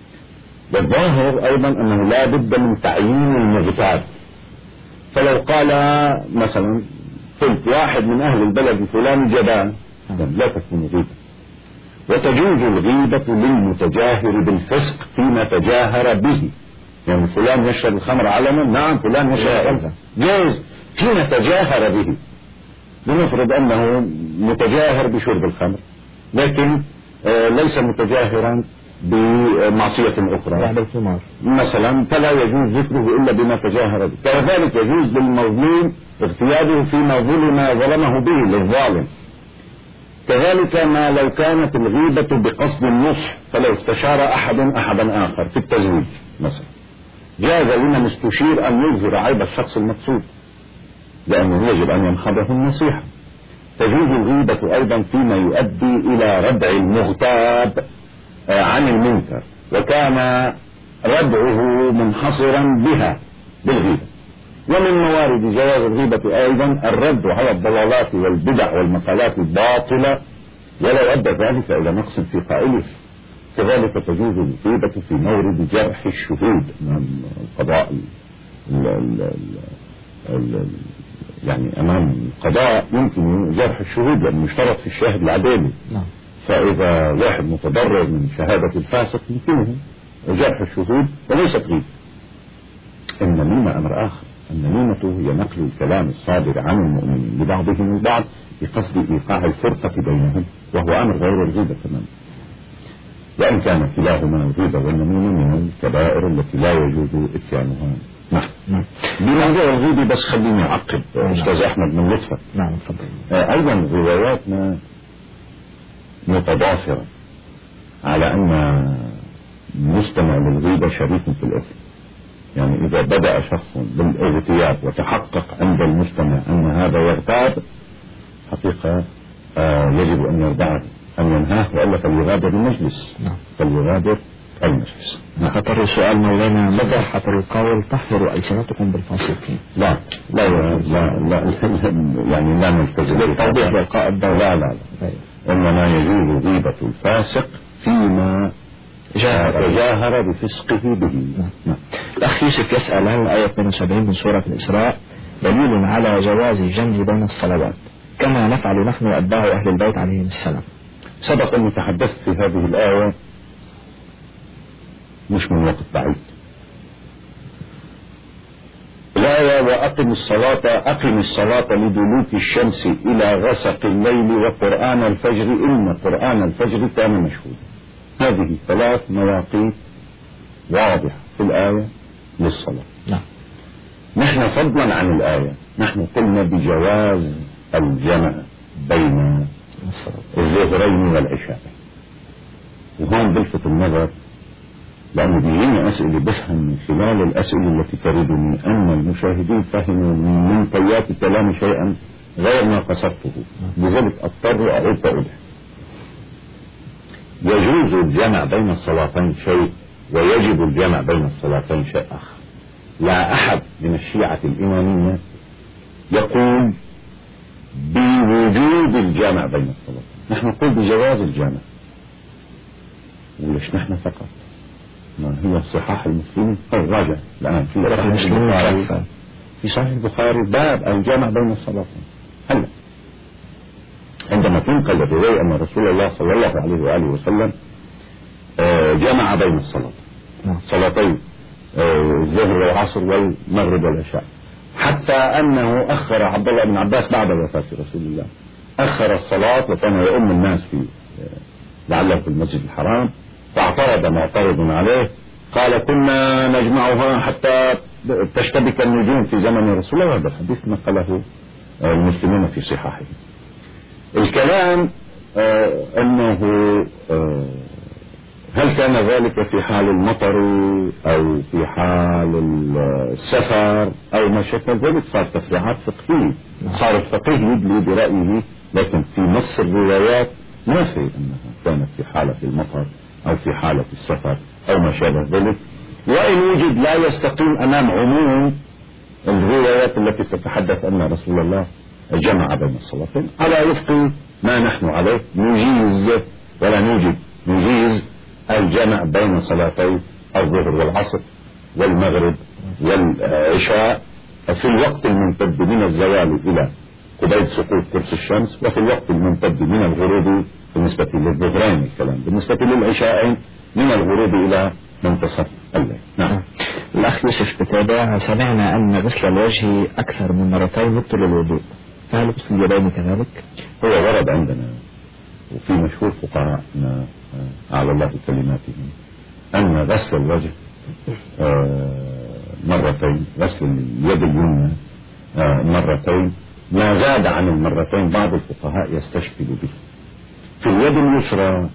والظاهر أيضا أنه لا بد من تعيين المغتاب. فلو قال مثلا قلت واحد من أهل البلد فلان جبان، لا تكون غيبة. وتجوز الغيبة للمتجاهر بالفسق فيما تجاهر به، يعني فلان يشرب الخمر علنا، نعم فلان يشرب الخمر جائز فيما تجاهر به. لنفرض أنه متجاهر بشرب الخمر لكن آه ليس متجاهرا بمعصية أخرى مثلا، فلا يجوز ذكره إلا بما تجاهر به. كذلك يجوز للمظلوم اغتيابه فيما ظلم ظلمه به للظالم. كذلك ما لو كانت الغيبة بقصد النصح، فلو استشار أحد أحدا آخر في التزويج مثلا، جاز لمن استشير أن يظهر عيب الشخص المقصود، لأنه يجب أن ينخضه النصيحة. تجوز الغيبة أيضا فيما يؤدي إلى ردع المغتاب عن المنكر، وكان ردعه منحصرا بها بالغيبة. ومن موارد جواز الغيبة أيضا الرد على الضلالات والبدع والمقالات الباطلة ولو أدى ذلك إلى نقص في قائله. كذلك تجوز الغيبة في مورد جرح الشهود أمام القضاء ال ال ال ال يعني أمام القضاء يمكن جرح الشهود لأنه مشترط في الشاهد العدالي. فإذا واحد متضرر من شهادة الفاسق يمكنه جرح الشهود وليس غيبة. النميمة أمر آخر. النميمة هي نقل الكلام الصادر عن المؤمنين لبعضهم البعض بقصد إيقاع الفرقة بينهم، وهو أمر غير الغيبة تماما، وإن كان كلاهما الغيبة والنميمة من الكبائر التي لا يجوز إتيانها. نعم. بموضوع الغيبة بس خليني أعقب أستاذ أحمد من لطفة. نعم تفضل. أيضا رواياتنا متضافرة على أن مستمع للغيبة شريك في الإثم. يعني إذا بدأ شخص بالاغتياب وتحقق عند المستمع أن هذا يغتاب، حقيقة آه يجب أن يردعه، أن ينهاه، وإلا فليغادر المجلس. نعم. فليغادر المجلس. خطر السؤال مولانا: متى خطر القول تحفر ألسنتكم بالفاسقين؟ لا لا لا لا, لا يعني لا نلتزم بالتوضيح لقاء الدولة. لا لا لا إنما يجوز غيبة الفاسق فيما تجاهر بفسقه به. نعم. الأخ يوسف يسأل: هل الآية اثنين وسبعين من سورة الإسراء دليل على جواز الجمع بين الصلوات كما نفعل نحن أتباع أهل البيت عليهم السلام؟ سبق أن تحدثت في هذه الآية مش من وقت بعيد. الآية: وأقم الصلاة أقم الصلاة لدلوك الشمس إلى غسق الليل وقرآن الفجر إن قرآن الفجر كان مشهودا. هذه ثلاث مواقيت واضحة في الآية للصلاة. نعم. نحن فضلا عن الآية نحن قلنا بجواز الجمع بين الظهرين والعشاء. وهون بلفت النظر لأنه بيجيني أسئلة بفهم من خلال الأسئلة التي تردني أن المشاهدين فهموا من طيات كلام شيئا غير ما قصدته، لذلك أضطر أعيد فأوضح. يجوز الجمع بين الصلاتين شيء، ويجب الجمع بين الصلاتين شيء آخر. لا أحد من الشيعة الإمامية يقول بوجود الجامع بين الصلاتين. نحن نقول بجواز الجامع، وليش نحن فقط؟ ما هي صحاح المسلمين الراجع الآن في صحيح البخاري، في صحيح البخاري باب الجامع بين الصلاتين. هلا عندما تنقل الرواية أن رسول الله صلى الله عليه وآله وسلم جمع بين الصلاتين، صلاتين الظهر والعصر والمغرب والعشاء، حتى أنه أخر عبد الله بن عباس بعد وفاة رسول الله، أخر الصلاة وكان يؤم الناس في لعله في المسجد الحرام، فاعترض معترض عليه قال كنا نجمعها حتى تشتبك النجوم في زمن رسول الله. هذا الحديث نقله المسلمون في صحاحهم. الكلام آه أنه آه هل كان ذلك في حال المطر أو في حال السفر أو ما شابه ذلك، صار تفريعات فقهية، صار الفقيه يدلي برأيه، لكن في نص الروايات ما في أنها كانت في حالة المطر أو في حالة السفر أو ما شابه ذلك. وإن وجد لا يستقيم أمام عموم الروايات التي تتحدث أن رسول الله جمع بين الصلاتين على وفق ما نحن عليه، نجيز ولا نوجد، نجيز الجمع بين صلاتي الظهر والعصر والمغرب والعشاء في الوقت الممتد من الزوال إلى قبيل سقوط قرص الشمس، وفي الوقت الممتد من الغروب بالنسبة للظهرين، الكلام بالنسبة للعشاءين من الغروب إلى منتصف الليل. نعم. الأخ يوسف بتابع، سمعنا أن غسل الوجه أكثر من مرتين يبطل الوضوء، فهل غسل اليدين كذلك؟ هو ورد عندنا وفي مشهور فقهاءنا على الله كلماتهم أن غسل الوجه مرتين، غسل اليد اليمنى مرتين، ما زاد عن المرتين بعض الفقهاء يستشكل به. في اليد اليسرى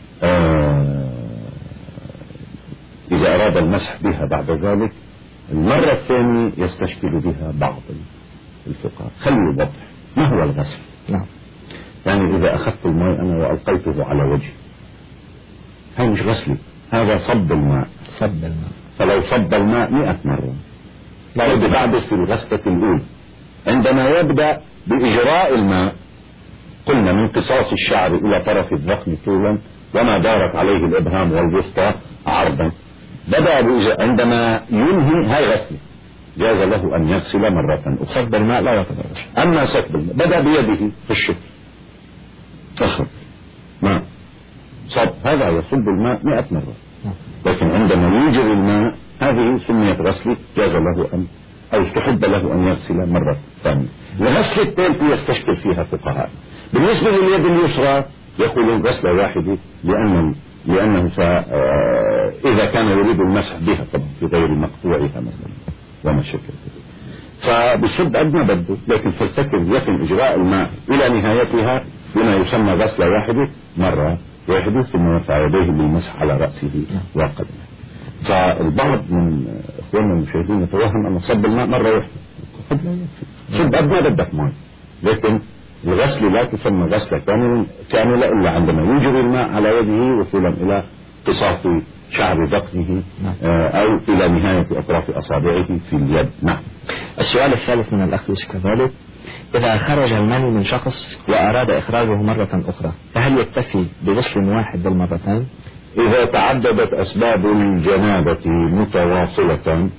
إذا أراد المسح بها بعد ذلك المرة الثانية يستشكل بها بعض الفقهاء. خلوا يوضح ما هو الغسل. نعم. يعني إذا أخذت الماء أنا وألقيته على وجهي، هذا مش غسلي، هذا صب الماء. صب الماء. فلو صب الماء مئة مرة لا يبدأ بعد في الغسلة الأولى. عندما يبدأ بإجراء الماء قلنا من قصاص الشعر إلى طرف الذقن طولا وما دارت عليه الإبهام والوسطى عرضا، بدأ بإجراء. عندما ينهي هاي غسله جاز له أن يغسل مرة أخرى. صب الماء لا يعتبر غسل. أما صب الماء بدأ بيده في الشفر أخذ ماء صب، هذا يصب الماء مئة مرة، لكن عندما يجري الماء هذه سميت غسل، جاز له أن أو استحب له أن يغسل مرة ثانية. الغسل الثالث يستشكل فيها فقهاء. بالنسبة لليد اليسرى يقولون غسلة واحدة لأنه لأنه إذا كان يريد المسح بها طبعا في غير مقطوعها مثلا وما شكل، فبصب قد ما بده، لكن فلتكن يتم إجراء الماء إلى نهايتها بما يسمى غسلة واحدة مرة واحدة، ثم يرفع يديه للمسح على رأسه وقدمه. فالبعض من اخواننا المشاهدين يتوهم ان صب الماء مره واحده، قد لا يكفي، صب قد ما بدك ماء، لكن الغسل لا تسمى غسله كامله الا عندما يجري الماء على وجهه وصولا الى قصاص شعر ذقنه او الى نهايه اطراف اصابعه في اليد. نعم. السؤال الثالث من الاخ يوسف كذلك، اذا خرج المني من شخص واراد اخراجه مره اخرى فهل يكتفي بغسل واحد بالمرتين؟ إذا تعددت أسباب الجنابة متواصلة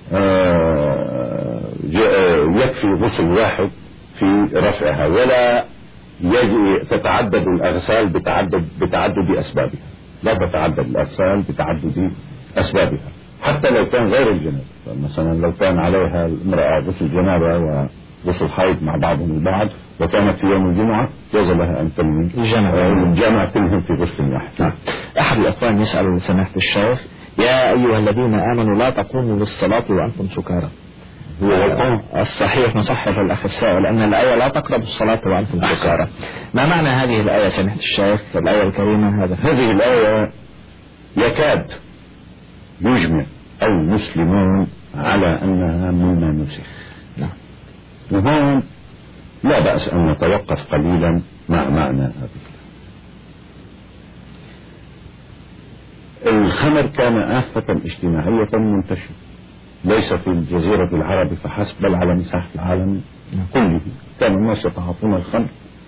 يكفي غسل واحد في رفعها، ولا تتعدد الأغسال بتعدد, بتعدد أسبابها، لا تتعدد الأغسال بتعدد أسبابها حتى لو كان غير الجنابة. مثلا لو كان عليها المرأة غسل جنابة وغسل حيض مع بعضهم البعض وكانت في يوم الجمعة جاز لها أن تنوي الجامعة كلهم في غسل واحد. نعم. أحد الأخوان يسأل سماحة الشيخ، يا أيها الذين آمنوا لا تقوموا للصلاة وأنتم سكارى. هو غلطان. الصحيح نصحح الأخ السائل أن الآية لا تقربوا الصلاة وأنتم سكارى. ما معنى هذه الآية سماحة الشيخ، الآية الكريمة؟ هذا هذه الآية يكاد يجمع المسلمون على أنها مما نسخ. نعم. وهون لا بأس أن نتوقف قليلا مع معنى هذه. الخمر كان آفة اجتماعية منتشرة ليس في الجزيرة العربية فحسب بل على مساحة العالم كله كان الناس يتعاطون الخمر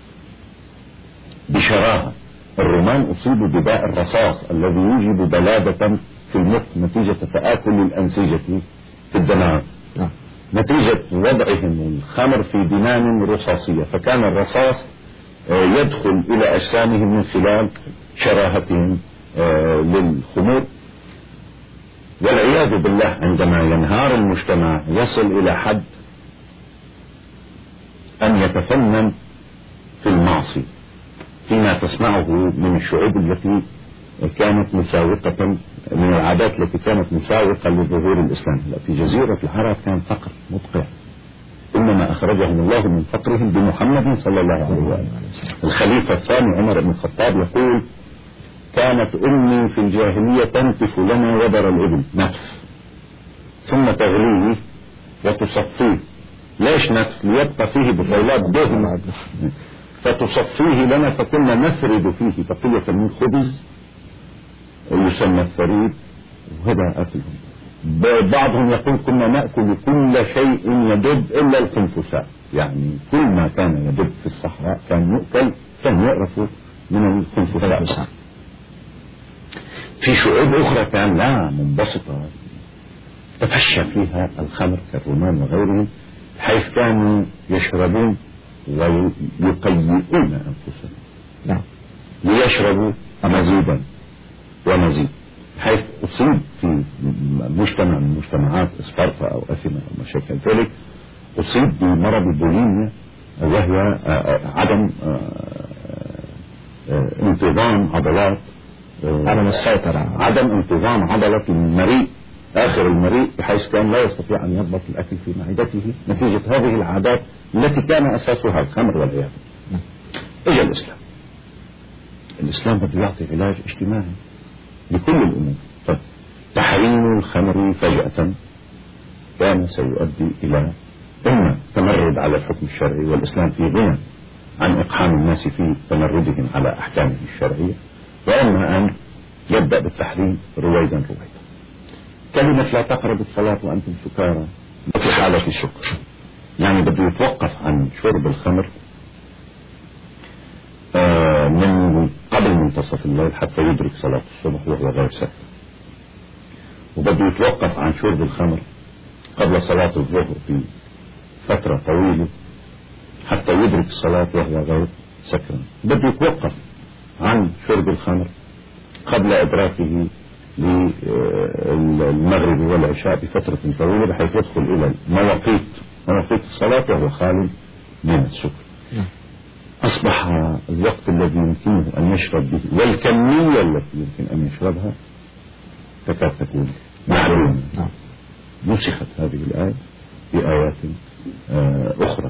بشراهة. الرومان أصيبوا بداء الرصاص الذي يوجب بلادة في المخ نتيجة تآكل الأنسجة في الدماغ، نتيجة وضعهم الخمر في دنان رصاصية، فكان الرصاص يدخل إلى أجسامهم من خلال شراهتهم للخمور. والعياذ بالله عندما ينهار المجتمع يصل إلى حد أن يتفنن في المعصية فيما تصنعه من الشعوب التي كانت مساوقة، من العادات التي كانت مساوقة لظهور الإسلام. في جزيرة العرب كان فقر مدقع، إنما أخرجهم الله من فقرهم بمحمد صلى الله عليه وسلم. الخليفة الثاني عمر بن الخطاب يقول: كانت أمي في الجاهلية تنتف لنا وبر الإبل نتف، ثم تغليه وتصفيه. ليش نتف؟ ليبقى فيه بطيلات دهن، فتصفيه لنا، فكنا نفرد فيه بقية من خبز يسمى الثريد، وهذا أكلهم. بعضهم يقول: كنا نأكل كل شيء يدب إلا الخنفساء، يعني كل ما كان يدب في الصحراء كان يؤكل، كان يعرف من الخنفساء. في شعوب أخرى كان لا منبسطة تفشى فيها الخمر كالرومان وغيرهم، حيث كانوا يشربون ويقيئون أنفسهم نعم ليشربوا مزيدا ومزيد، حيث أصيب في مجتمع من مجتمعات اسبارتا أو أثينا أو ما شابه ذلك، أصيب بمرض البوليميا، وهي عدم انتظام عضلات، عدم السيطرة، عدم انتظام عضلة المريء آخر المريء، بحيث كان لا يستطيع أن يضبط الأكل في معدته نتيجة هذه العادات التي كان أساسها الخمر والعياذ. إجا الإسلام. الإسلام بده يعطي علاج اجتماعي لكل الأمور. طب تحريم الخمر فجأة كان سيؤدي إلى إما تمرد على الحكم الشرعي، والإسلام في غنى عن إقحام الناس في تمردهم على أحكامه الشرعية، وإما أن يبدأ بالتحريم رويدا رويدا. كلمة لا تقربوا الصلاة وأنتم سكارى في حالة الشكر، يعني بده يتوقف عن شرب الخمر آه من قبل منتصف الليل حتى يدرك صلاة الصبح وهو غير سكر، وبده يتوقف عن شرب الخمر قبل صلاة الظهر في فترة طويلة حتى يدرك الصلاة وهو غير سكرا. بده يتوقف عن شرب الخمر قبل إدراكه للمغرب والعشاء بفترة طويلة، بحيث يدخل إلى مواقيت مواقيت الصلاة وهو خالي من السكر. أصبح الوقت الذي يمكنه أن يشرب به والكمية التي يمكن أن يشربها تكاد تكون معلومة. نسخت هذه الآية بآيات أخرى،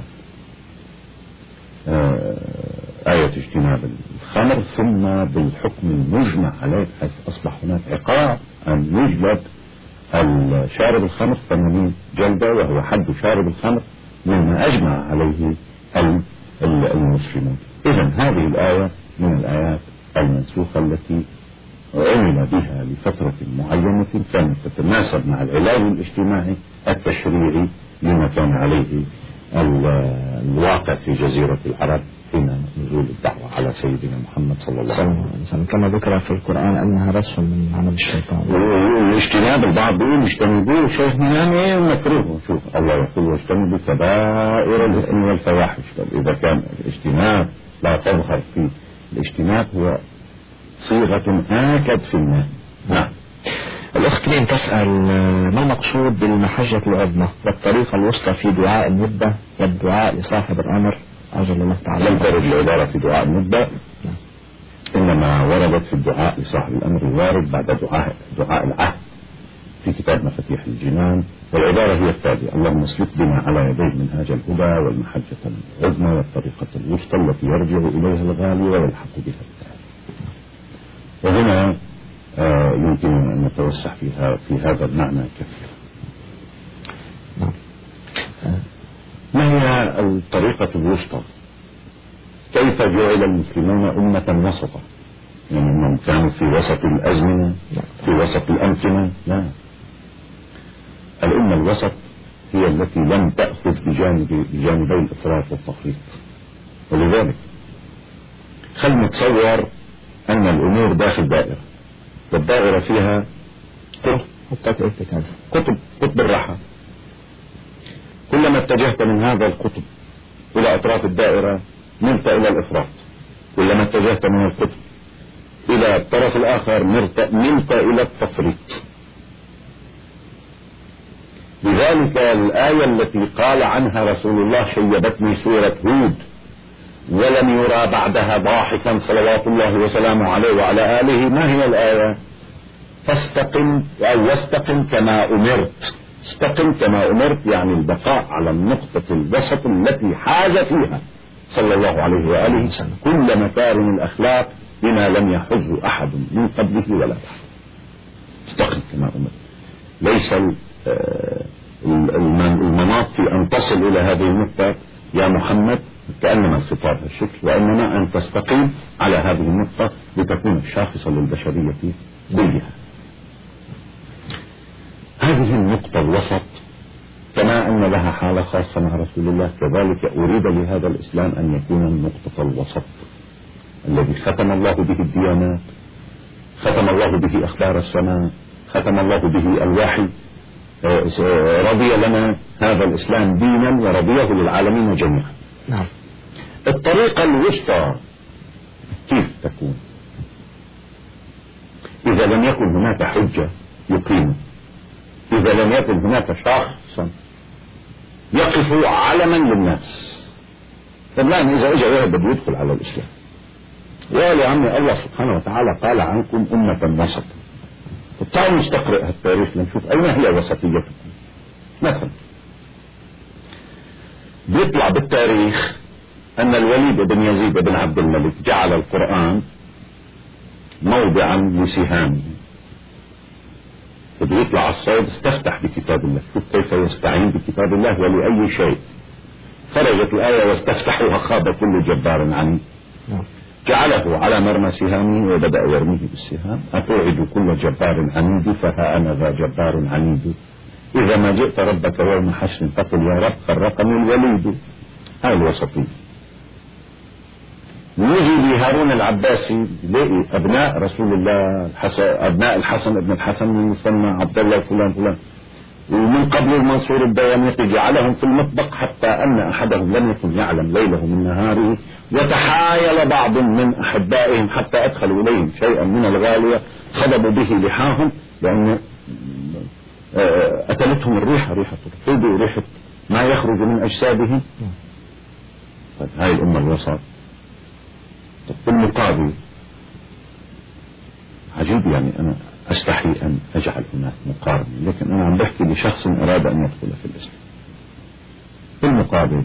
آية اجتناب الخمر، ثم بالحكم المجمع عليه، حيث أصبح هناك عقاب أن يجلد الشارب الخمر ثمانين جلدة، وهو حد شارب الخمر مما أجمع عليه المسلمون. إذن هذه الآية من الآيات المنسوخة التي عمل بها لفترة معينة كانت تتناسب مع العلاج الاجتماعي التشريعي لما كان عليه الواقع في جزيرة العرب حين نزول الدعوة على سيدنا محمد صلى الله عليه وسلم، كما ذكر في القرآن أنها رسم من عمل الشيطان. واجتناب البعض بيقول اجتنبوه شيخنا يعني مكروه. شوف الله يقول: واجتنبوا كبائر الإثم والفواحش. إذا كان الاجتناب لا تظهر فيه، الاجتناب هو صيغة آكد في النهي. نعم. الأخت لين تسأل: ما المقصود بالمحجة العظمى والطريقة الوسطى في دعاء المدة والدعاء لصاحب الأمر عجل الله تعالى؟ لم ترد العبارة في دعاء المدة، إنما وردت في الدعاء لصاحب الأمر الوارد بعد دعاء دعاء العهد في كتاب مفاتيح الجنان، والعبارة هي التالية: اللهم اسلك بنا على يديه منهاج الهدى والمحجة العظمى والطريقة الوسطى التي يرجع إليها الغالي ويلحق بها التالي. وهنا آه يمكن أن نتوسع فيها في هذا المعنى كثيرا. نعم. ما هي الطريقة الوسطى؟ كيف جعل المسلمون أمة وسطا؟ يعني أنهم كانوا في وسط الأزمنة، في وسط الأمكنة؟ لا، الأمة الوسط هي التي لم تأخذ بجانب بجانبي الإفراط والتفريط. ولذلك خل نتصور أن الأمور داخل دائرة، والدائرة فيها قطب قطب قطب الرحى. كلما اتجهت من هذا القطب إلى أطراف الدائرة ملت إلى الإفراط، كلما اتجهت من القطب إلى الطرف الآخر ملت إلى التفريط. لذلك الآية التي قال عنها رسول الله شيبتني سورة هود ولم يرى بعدها ضاحكا صلوات الله وسلامه عليه وعلى آله، ما هي الآية؟ فاستقم أو واستقم كما أمرت. استقم كما أمرت يعني البقاء على النقطة الوسط التي حاز فيها صلى الله عليه وآله كل مكارم الأخلاق بما لم يحزه أحد من قبله ولا بعد. استقم كما أمرت. ليس المناط في أن تصل إلى هذه النقطة يا محمد كأنما الخطاب هالشكل، وإنما أن تستقيم على هذه النقطة لتكون شاخصة للبشرية كلها. هذه النقطة الوسط كما أن لها حالة خاصة مع رسول الله، كذلك أريد لهذا الإسلام أن يكون النقطة الوسط الذي ختم الله به الديانات، ختم الله به أخبار السماء، ختم الله به الوحي، رضي لنا هذا الإسلام دينا ورضيه للعالمين جميعا. نعم. الطريقة الوسطى كيف تكون؟ إذا لم يكن هناك حجة يقيم، إذا لم يكن هناك شخص يقف علما للناس. فالآن إذا اجى واحد بده يدخل على الإسلام وقال يا عمي الله سبحانه وتعالى قال عنكم أمة وسط، تعالوا نستقرأ التاريخ لنشوف أين هي وسطيتكم. مثلا بيطلع بالتاريخ أن الوليد بن يزيد بن عبد الملك جعل القرآن موضعا لسهامه، فبيطلع الصيد استفتح بكتاب الله. شوف كيف يستعين بكتاب الله ولأي شيء. خرجت الآية واستفتحوها خاب كل جبار عنيد. جعله على مرمى سهامه وبدأ يرميه بالسهام. أتوعد كل جبار عنيد فها أنا ذا جبار عنيد، إذا ما جئت ربك يوم حشر فقل يا رب فرقني الوليد. هاي الوسطية. نيجي لهارون العباسي لقي أبناء رسول الله الحسن، أبناء الحسن ابن الحسن من يسمى عبد الله فلان فلان، ومن قبل المنصور الديانقي جعلهم في المطبخ حتى أن أحدهم لم يكن يعلم ليله من نهاره، وتحايل بعض من أحبائهم حتى أدخلوا إليهم شيئا من الغالية خضبوا به لحاهم لأن أتلتهم الريحة، ريحة الطيب وريحة ما يخرج من أجسادهم. طيب هاي الأمة الوسط. بالمقابل عجيب، يعني أنا أستحي أن أجعل هناك مقارنة، لكن أنا عم بحكي لشخص أراد أن يدخل في الإسلام. بالمقابل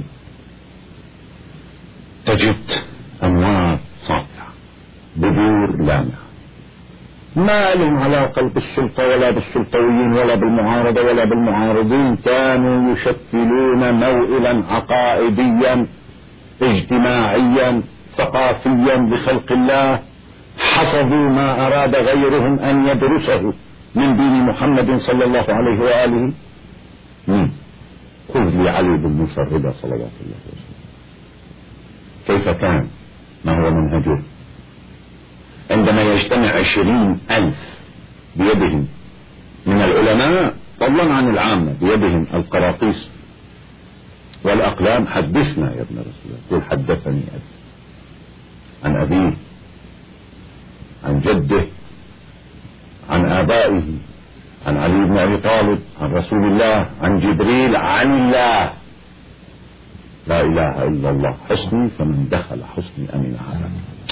تجد أموات ساطعة، بذور لامعة، ما لهم علاقة بالسلطة ولا بالسلطويين ولا بالمعارضة ولا بالمعارضين، كانوا يشكلون موئلا عقائديا اجتماعيا ثقافيا لخلق الله، حفظوا ما أراد غيرهم أن يدرسه من دين محمد صلى الله عليه وآله. مين؟ خذ لي علي بن موسى الرضا صلوات الله وسلم. كيف كان؟ ما هو منهجه؟ عندما يجتمع عشرين ألف بيدهم من العلماء فضلا عن العامة، بيدهم القراطيس والأقلام، حدثنا يا ابن رسول الله. قل حدثني أبي عن أبيه عن جده عن آبائه عن علي بن أبي طالب عن رسول الله عن جبريل عن الله. لا إله إلا الله. حصني فمن دخل حصني أمن على.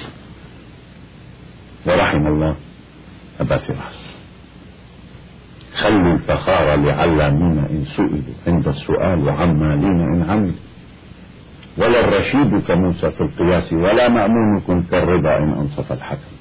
ورحم الله أبا فراس. خلوا الفخار لعلامين إن سئلوا عند السؤال وعمالين إن عملوا، ولا الرشيد كموسى في القياس ولا مأمونكم كالرضا إن أنصف الحكم.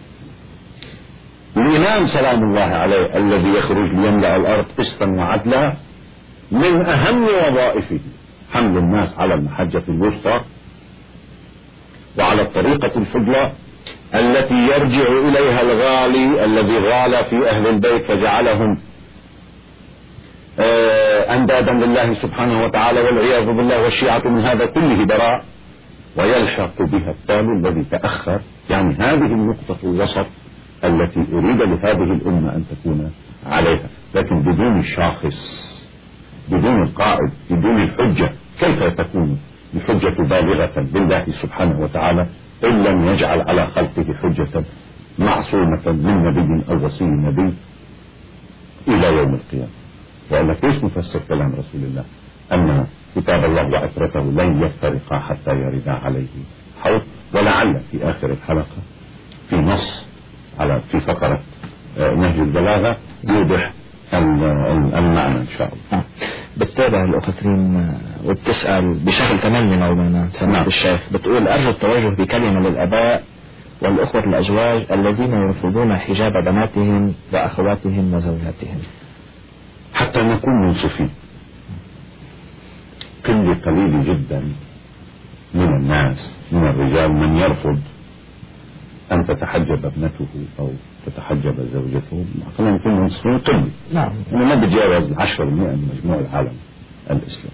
الإمام سلام الله عليه الذي يخرج ليملأ الأرض قسطا وعدلا، من أهم وظائفه حمل الناس على المحجة الوسطى وعلى الطريقة الفضلى التي يرجع إليها الغالي الذي غال في أهل البيت فجعلهم أندادا لله سبحانه وتعالى والعياذ بالله، والشيعة من هذا كله براء، ويلحق بها التالي الذي تأخر. يعني هذه النقطة الوسط التي أريد لهذه الأمة أن تكون عليها، لكن بدون الشاخص، بدون القائد، بدون الحجة. كيف تكون الحجة بالغة بالله سبحانه وتعالى إن لم يجعل على خلقه حجة معصومة من نبي أو وصي نبي إلى يوم القيامة؟ وأنا كيف نفسر كلام رسول الله أن كتاب الله وعترته لن يفترقا حتى يردا عليه حوض؟ ولعل في آخر الحلقة في نص على في فقرة نهج البلاغة يوضح المعنى إن شاء الله. بتتابع الأخت ريم وبتسأل بشكل تمني مولانا سمعت الشيخ، بتقول أرجو التوجه بكلمة للآباء والأخوة الأزواج الذين يرفضون حجاب بناتهم وأخواتهم وزوجاتهم حتى نكون منصفين. قلة قليل جدا من الناس من الرجال من يرفض أن تتحجب ابنته أو تتحجب زوجته. خلينا نكون منصفين، قلة. نعم. يعني ما بتجاوز عشرة بالمئة من مجموع العالم الإسلامي.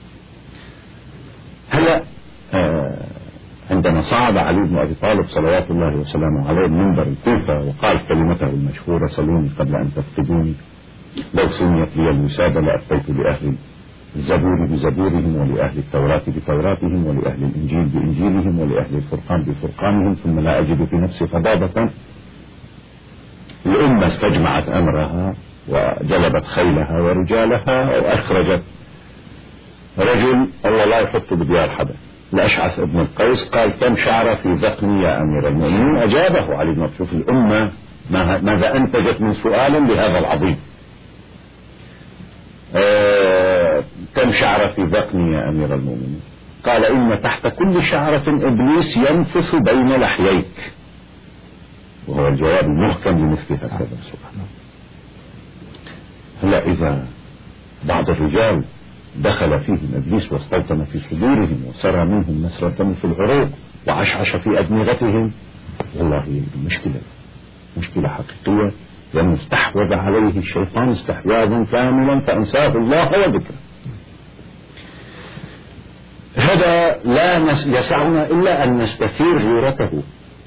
هلا آه عندما صعد علي بن أبي طالب صلوات الله وسلامه عليه منبر الكوفة وقال كلمته المشهورة: سلوني قبل أن تفقدوني، لو سميت لي الوسادة لأفتيت لأهل الزبور بزبورهم، ولأهل التوراة بتوراتهم، ولأهل الإنجيل بإنجيلهم، ولأهل الفرقان بفرقانهم، ثم لا أجد في نفسي فضابة. الأمة استجمعت أمرها وجلبت خيلها ورجالها وأخرجت رجل الله لا يحط بديار حدا، الأشعث ابن القيس، قال: كم شعر في ذقني يا أمير المؤمنين؟ أجابه علي بن أبي طالب. شوف الأمة ماذا أنتجت من سؤال لهذا العظيم. آه كم شعر في ذقني يا أمير المؤمنين؟ قال: إن تحت كل شعرة إبليس ينفث بين لحييك. وهو الجواب المحكم لمثل هكذا. سبحانه. هلا إذا بعض الرجال دخل فيهم إبليس واستوطن في صدورهم وسرى منهم مسرة في العروق وعشعش في أدمغتهم، والله مشكلة مشكلة حقيقية، لأنه استحوذ عليه الشيطان استحواذا كاملا فأنساه الله وذكره. هذا لا يسعنا إلا أن نستثير غيرته.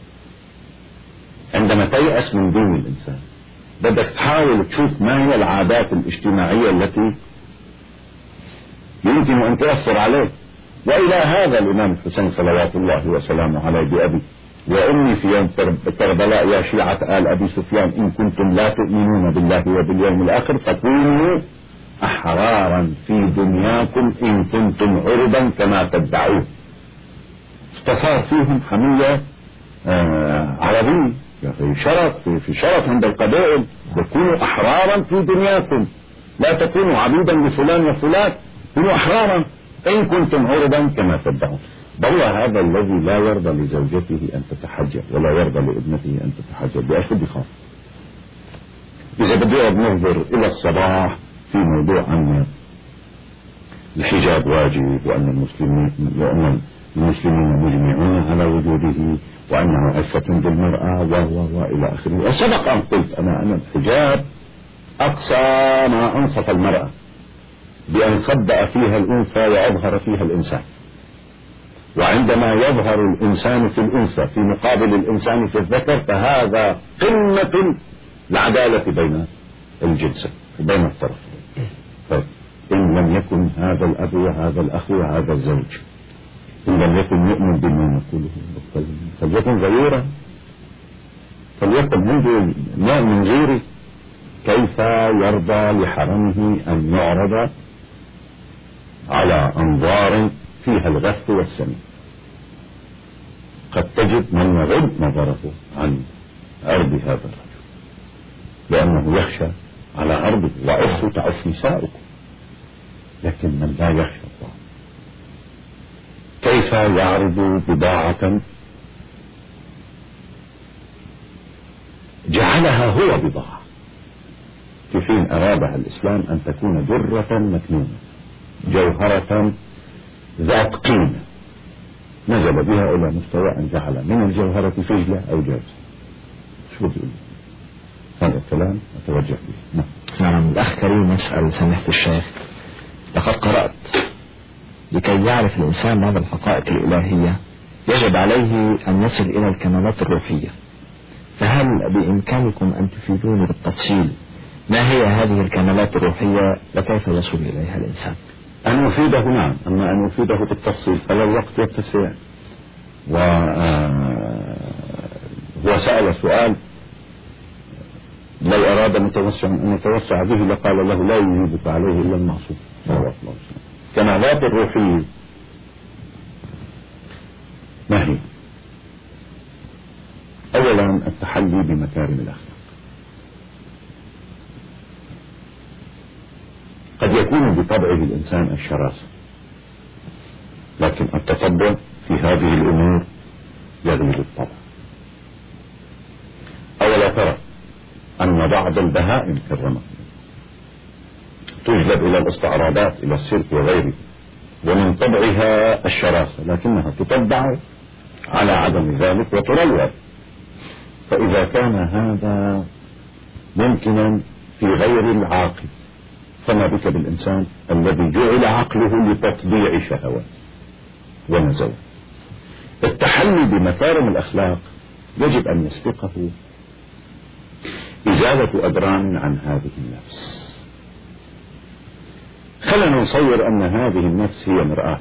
عندما تيأس من دين الإنسان بدك تحاول تشوف ما هي العادات الاجتماعية التي يمكن أن تأثر عليه. وإلى هذا الإمام الحسين صلوات الله وسلامه عليه بأبي وأمي في يوم كربلاء: يا شيعة آل أبي سفيان، إن كنتم لا تؤمنون بالله وباليوم الآخر فكونوا أحرارا في دنياكم إن كنتم عربا كما تدعون. استثار فيهم حمية آه عربية، في شرف في شرف عند القبائل، وكونوا أحرارا في دنياكم، لا تكونوا عبيدا لفلان وفلان، كونوا أحرارا إن كنتم عربا كما تدعون. والله هذا الذي لا يرضى لزوجته أن تتحجب ولا يرضى لابنته أن تتحجب بأشد بخاف. إذا بدي ننظر إلى الصباح في موضوع أن الحجاب واجب وأن المسلمين وأن المسلمين مجمعون على وجوده وأنه عفة بالمرأة و وإلى آخره. وسبق أن قلت أنا أن الحجاب أقصى ما أنصف المرأة بأن خبأ فيها الأنثى وأظهر فيها الإنسان. وعندما يظهر الإنسان في الأنثى في مقابل الإنسان في الذكر فهذا قمة العدالة بين الجنسين وبين الطرفين. طيب إن لم يكن هذا الأب وهذا الأخ وهذا الزوج، إن لم يكن يؤمن بما نقوله فليكن غيورا، فليكن عنده نوع من غيره. كيف يرضى لحرمه أن يعرض على أنظار فيها الغث والسمين؟ قد تجد من يغض نظره عن عرض هذا الرجل لأنه يخشى على عرضه، وعفوا تعف نساؤكم، لكن من لا يخشى الله كيف يعرض بضاعة جعلها هو بضاعة؟ في حين أرادها الإسلام أن تكون درة مكنونة، جوهرة ذات قيمة، نزل بها إلى مستوى أن جعل من الجوهرة فجلة أو جوزة. شو بيقول هذا الكلام أتوجه به؟ نعم. الأخ كريم يسأل سماحة الشيخ: لقد قرأت لكي يعرف الإنسان هذا الحقائق الإلهية يجب عليه أن يصل إلى الكمالات الروحية، فهل بإمكانكم أن تفيدوني بالتفصيل ما هي هذه الكمالات الروحية وكيف يصل إليها الإنسان؟ أن أفيده نعم، أما أن أفيده بالتفصيل فلا الوقت يتسع. وهو سأل سؤال لو أراد متوسع أن يتوسع به لقال له لا يجيبك عليه إلا المعصوم. كمالات الروحية ما هي؟ أولا التحلي بمكارم الأخلاق. قد يكون بطبعه الإنسان الشراسة، لكن التطبع في هذه الأمور يغلب الطبع. أولا ترى أن بعض البهائم كالرمل تجلب إلى الاستعراضات إلى السيرك وغيره ومن طبعها الشراسة، لكنها تطبع على عدم ذلك وتروض. فإذا كان هذا ممكنا في غير العاقل فما بك بالإنسان الذي جعل عقله لتطبيع شهوات ونزوات. التحلي بمكارم الأخلاق يجب أن يسبقه إزالة أدران عن هذه النفس. خلينا نصور أن هذه النفس هي مرآة.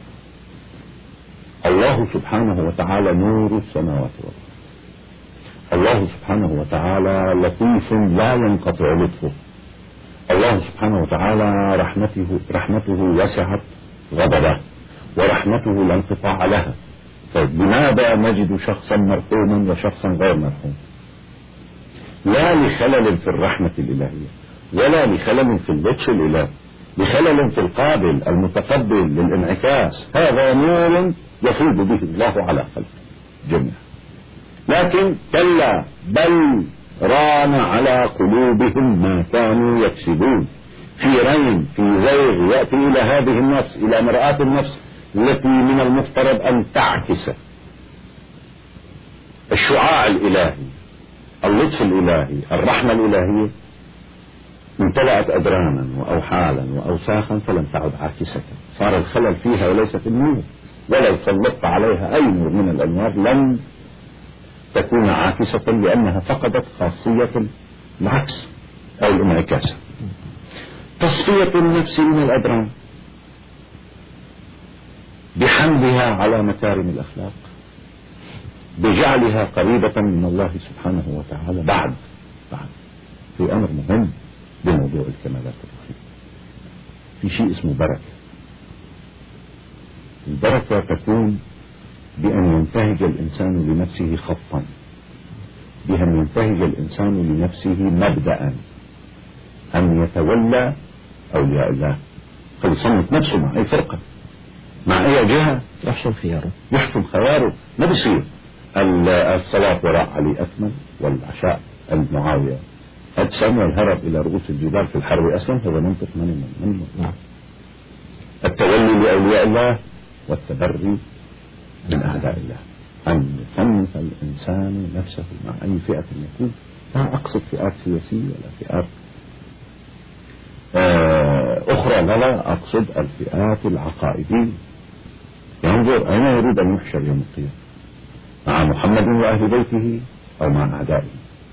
الله سبحانه وتعالى نور السماوات والأرض. الله سبحانه وتعالى لطيف لا ينقطع لطفه. الله سبحانه وتعالى رحمته رحمته وسعت غضبه ورحمته لا انقطاع لها. فلماذا نجد شخصا مرحوما وشخصا غير مرحوم؟ لا لخلل في الرحمة الإلهية ولا لخلل في اللطف الإلهي، لخلل في القابل المتقبل للانعكاس. هذا نور يفيض به الله على خلقه جميعا. لكن كلا بل ران على قلوبهم ما كانوا يكسبون. في رين في زيغ يأتي إلى هذه النفس، إلى مرآة النفس التي من المفترض أن تعكس الشعاع الإلهي، اللطف الإلهي، الرحمة الإلهية، امتلأت أدرانا وأوحالا وأوساخا فلم تعد عاكسة. صار الخلل فيها وليس في النور، ولو سلطت عليها أي نور من الأنوار لن تكون عاكسة لأنها فقدت خاصية العكس أو الانعكاس. تصفية النفس من الأدران بحملها على مكارم الأخلاق، بجعلها قريبة من الله سبحانه وتعالى. بعد بعد في أمر مهم بموضوع الكمالات الروحية، في شيء اسمه بركة. البركة تكون بأن ينتهج الإنسان لنفسه خطا، بأن ينتهج الإنسان لنفسه مبدأ، أن يتولى أولياء الله، فيصنف نفسه مع أي فرقة، مع أي جهة يحصل خياره يحصل خياره. ما بصير الصلاة وراء علي أكمل والعشاء المعاوية أدسم والهرب إلى رؤوس الجبال في الحرب أسلم. هذا منطق من من نعم. التولي لأولياء الله والتبري من أعداء الله، أن يصنف الإنسان نفسه مع أي فئة يكون. لا أقصد فئات سياسية ولا فئات أخرى، لا لا أقصد الفئات العقائدية. ينظر أين يريد أن يحشر يوم القيامة، مع محمد وأهل بيته أو مع أعدائه،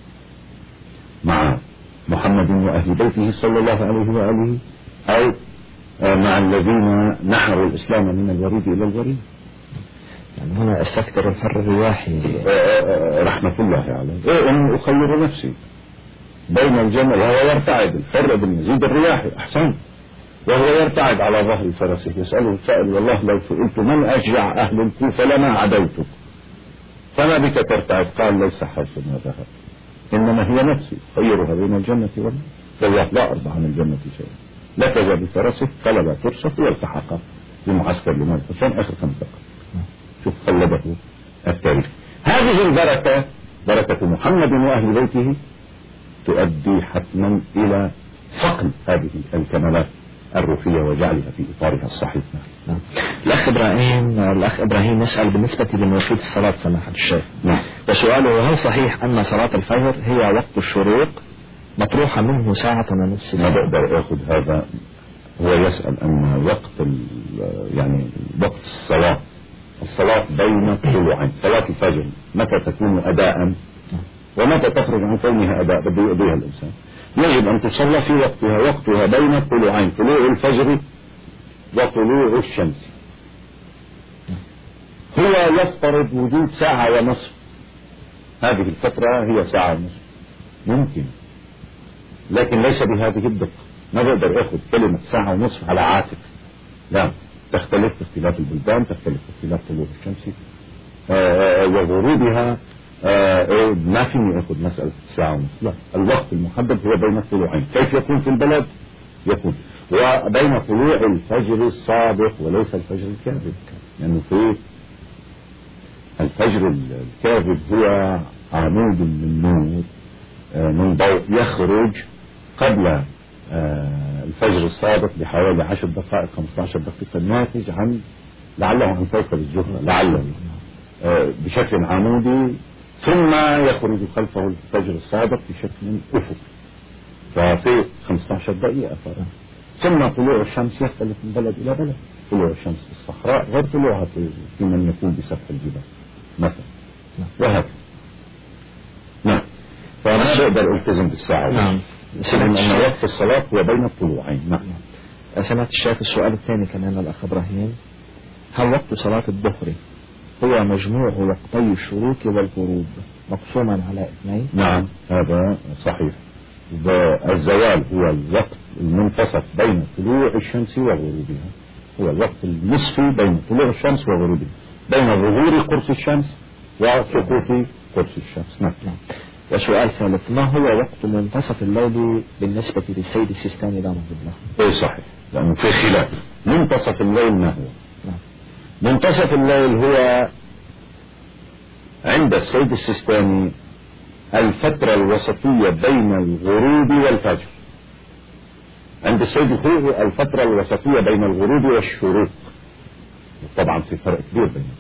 مع محمد وأهل بيته صلى الله عليه وآله أو مع الذين نحروا الإسلام من الوريد إلى الوريد. يعني هنا استذكر الحر الرياحي رحمة الله عليه، أن أخير نفسي بين الجمل وهو يرتعد. الحر بن يزيد الرياحي أحسن، وهو يرتعد على ظهر فرسه يسأله السائل والله لو سئلت من أشجع أهل الكوفة لما عدوتك، فما بك ترتعد؟ قال ليس حرص ما ذهب، إنما هي نفسي خيرها بين الجنة والنار، والله لا أرضى عن الجنة شيئا. لكذا بفرسه قلب فرسه والتحق بمعسكر الإمام الحسين آخر خمس دقائق. شوف قلبه التاريخ. هذه البركة بركة محمد وأهل بيته تؤدي حتما إلى صقل هذه الكمالات الروحية وجعلها في إطارها الصحيح. نعم. الأخ إبراهيم الأخ إبراهيم يسأل بالنسبة لمواقيت الصلاة سماحة الشيخ. نعم. وسؤاله هل صحيح أن صلاة الفجر هي وقت الشروق مطروحة منه ساعة ونصف؟ ما بقدر أخذ هذا هو يسأل أن وقت يعني وقت الصلاة الصلاة بين طلوعين، صلاة الفجر متى تكون أداء ومتى تخرج عن كونها أداء بده يقضيها الإنسان؟ يجب أن تصلى في وقتها، وقتها بين طلوعين، طلوع الفجر وطلوع الشمس. هو يفترض وجود ساعة ونصف، هذه الفترة هي ساعة ونصف ممكن، لكن ليس بهذه الدقة. ما بقدر ياخذ كلمة ساعة ونصف على عاتق، لا، تختلف باختلاف البلدان، تختلف باختلاف طلوع الشمس آه وغروبها. آه ما فيني اخذ مسألة ساعة ونصف، لا، الوقت المحدد هو بين الطلوعين. كيف يكون في البلد؟ يكون وبين طلوع الفجر الصادق وليس الفجر الكاذب، لأنه يعني في الفجر الكاذب هو عمود من نور آه من ضوء يخرج قبل آه الفجر الصادق بحوالي عشر دقائق خمسة عشر دقيقة، ناتج عن لعله عن كوكب الزهرة لعله آه بشكل عمودي، ثم يخرج خلفه الفجر الصادق بشكل أفقي ففي خمسة عشر دقيقة فرق. ثم طلوع الشمس يختلف من بلد إلى بلد، طلوع الشمس في الصحراء غير طلوعها في من يكون بسفح الجبال مثلا، وهكذا. نعم، فما بقدر التزم بالساعة. نعم، سمعت أن وقت الصلاة هو بين الطلوعين. نعم. سمعت الشيخ السؤال الثاني كمان الأخ إبراهيم، هل وقت صلاة الظهر هو مجموع وقتي الشروق والغروب مقسوما على اثنين؟ نعم، هذا صحيح. الزوال هو الوقت المنتصف بين طلوع الشمس وغروبها، هو الوقت النصفي بين طلوع الشمس وغروبها، بين ظهور قرص الشمس وسقوط قرص الشمس. نعم. نعم. وسؤال ثالث، ما هو وقت منتصف الليل بالنسبة للسيد السيستاني لا نضب له؟ ايه صحيح، لأنه في خلاف. منتصف الليل ما هو؟ نعم. منتصف الليل هو عند السيد السيستاني الفترة الوسطية بين الغروب والفجر. عند السيد الخوئي الفترة الوسطية بين الغروب والشروق، طبعا في فرق كبير بينهم.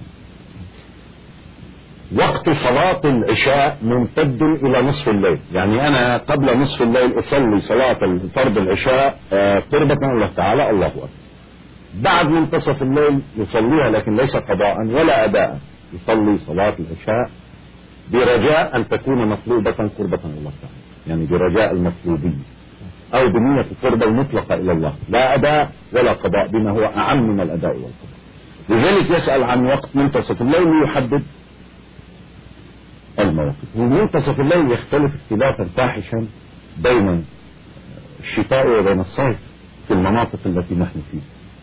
وقت صلاة العشاء ممتد إلى نصف الليل، يعني أنا قبل نصف الليل أصلي صلاة فرض العشاء قربة الله تعالى، الله أكبر. بعد منتصف الليل يصليها لكن ليس قضاء ولا أداء، يصلي صلاة العشاء برجاء أن تكون مطلوبة قربة الله تعالى، يعني برجاء المطلوبية أو بنية القربة المطلقة إلى الله، لا أداء ولا قضاء بما هو أعم من الأداء والقضاء. لذلك يسأل عن وقت منتصف الليل ليحدد المواقف. ومنتصف الليل يختلف اختلافا فاحشا بين الشتاء وبين الصيف في المناطق التي نحن فيها،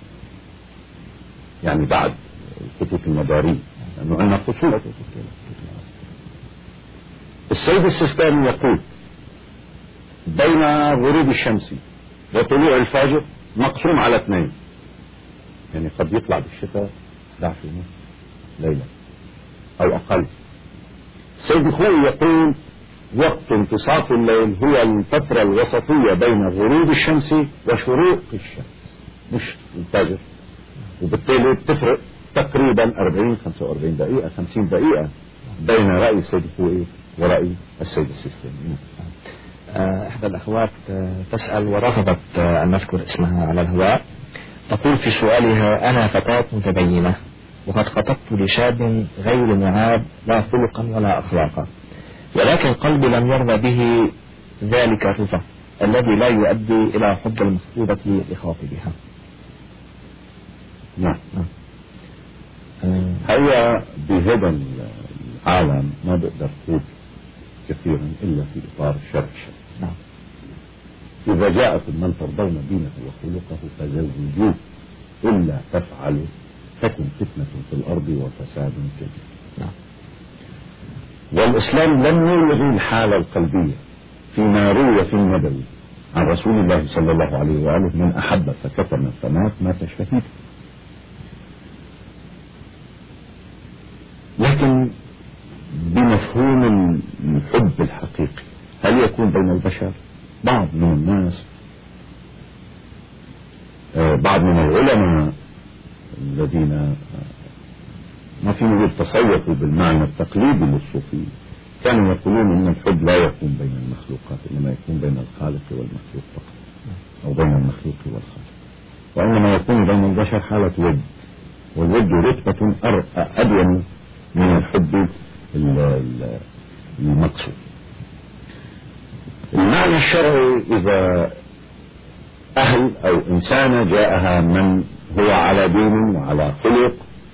يعني بعد خطوط المدارين، لأنه عندنا خصوص. السيد السيستاني يقول بين غروب الشمس وطلوع الفجر مقسوم على اثنين، يعني قد يطلع بالشتاء أحد عشر ونصف ليلة أو أقل. السيد الخوئي يقول وقت انتصاف الليل هو الفترة الوسطية بين غروب الشمس وشروق الشمس، مش الفجر، وبالتالي بتفرق تقريبا أربعين خمسة وأربعين دقيقة خمسين دقيقة بين رأي السيد الخوئي ورأي السيد السيستاني. إحدى الأخوات تسأل ورفضت أن نذكر اسمها على الهواء، تقول في سؤالها: أنا فتاة متدينة وقد خطبت لشاب غير معاب لا خلقا ولا أخلاقا، ولكن قلبي لم يرضى به ذلك الرضا الذي لا يؤدي إلى حب المخطوبة لخاطبها. نعم. هي بهذا العالم ما بقدر تقول كثيرا إلا في إطار الشرع الشرعي. نعم. إذا جاءكم من ترضون دينه وخلقه فزوجوه، إلا تفعلوا تكن فتنة في الأرض وفساد كبير. نعم. والإسلام لم يلغي الحالة القلبية فيما روي في النبوي عن رسول الله صلى الله عليه وآله: من أحب فكتم فمات مات شهيدا. لكن بمفهوم الحب الحقيقي هل يكون بين البشر؟ بعض من الناس بعض من العلماء الذين ما في نقول تصوفوا بالمعنى التقليدي للصوفية كانوا يقولون ان الحب لا يكون بين المخلوقات، انما يكون بين الخالق والمخلوق فقط، او بين المخلوق والخالق. البشر حالة ود، والود رتبة أدون من الحب المقصود. المعنى الشرعي إذا أهل أو إنسانة جاءها من هو على دين وعلى خلق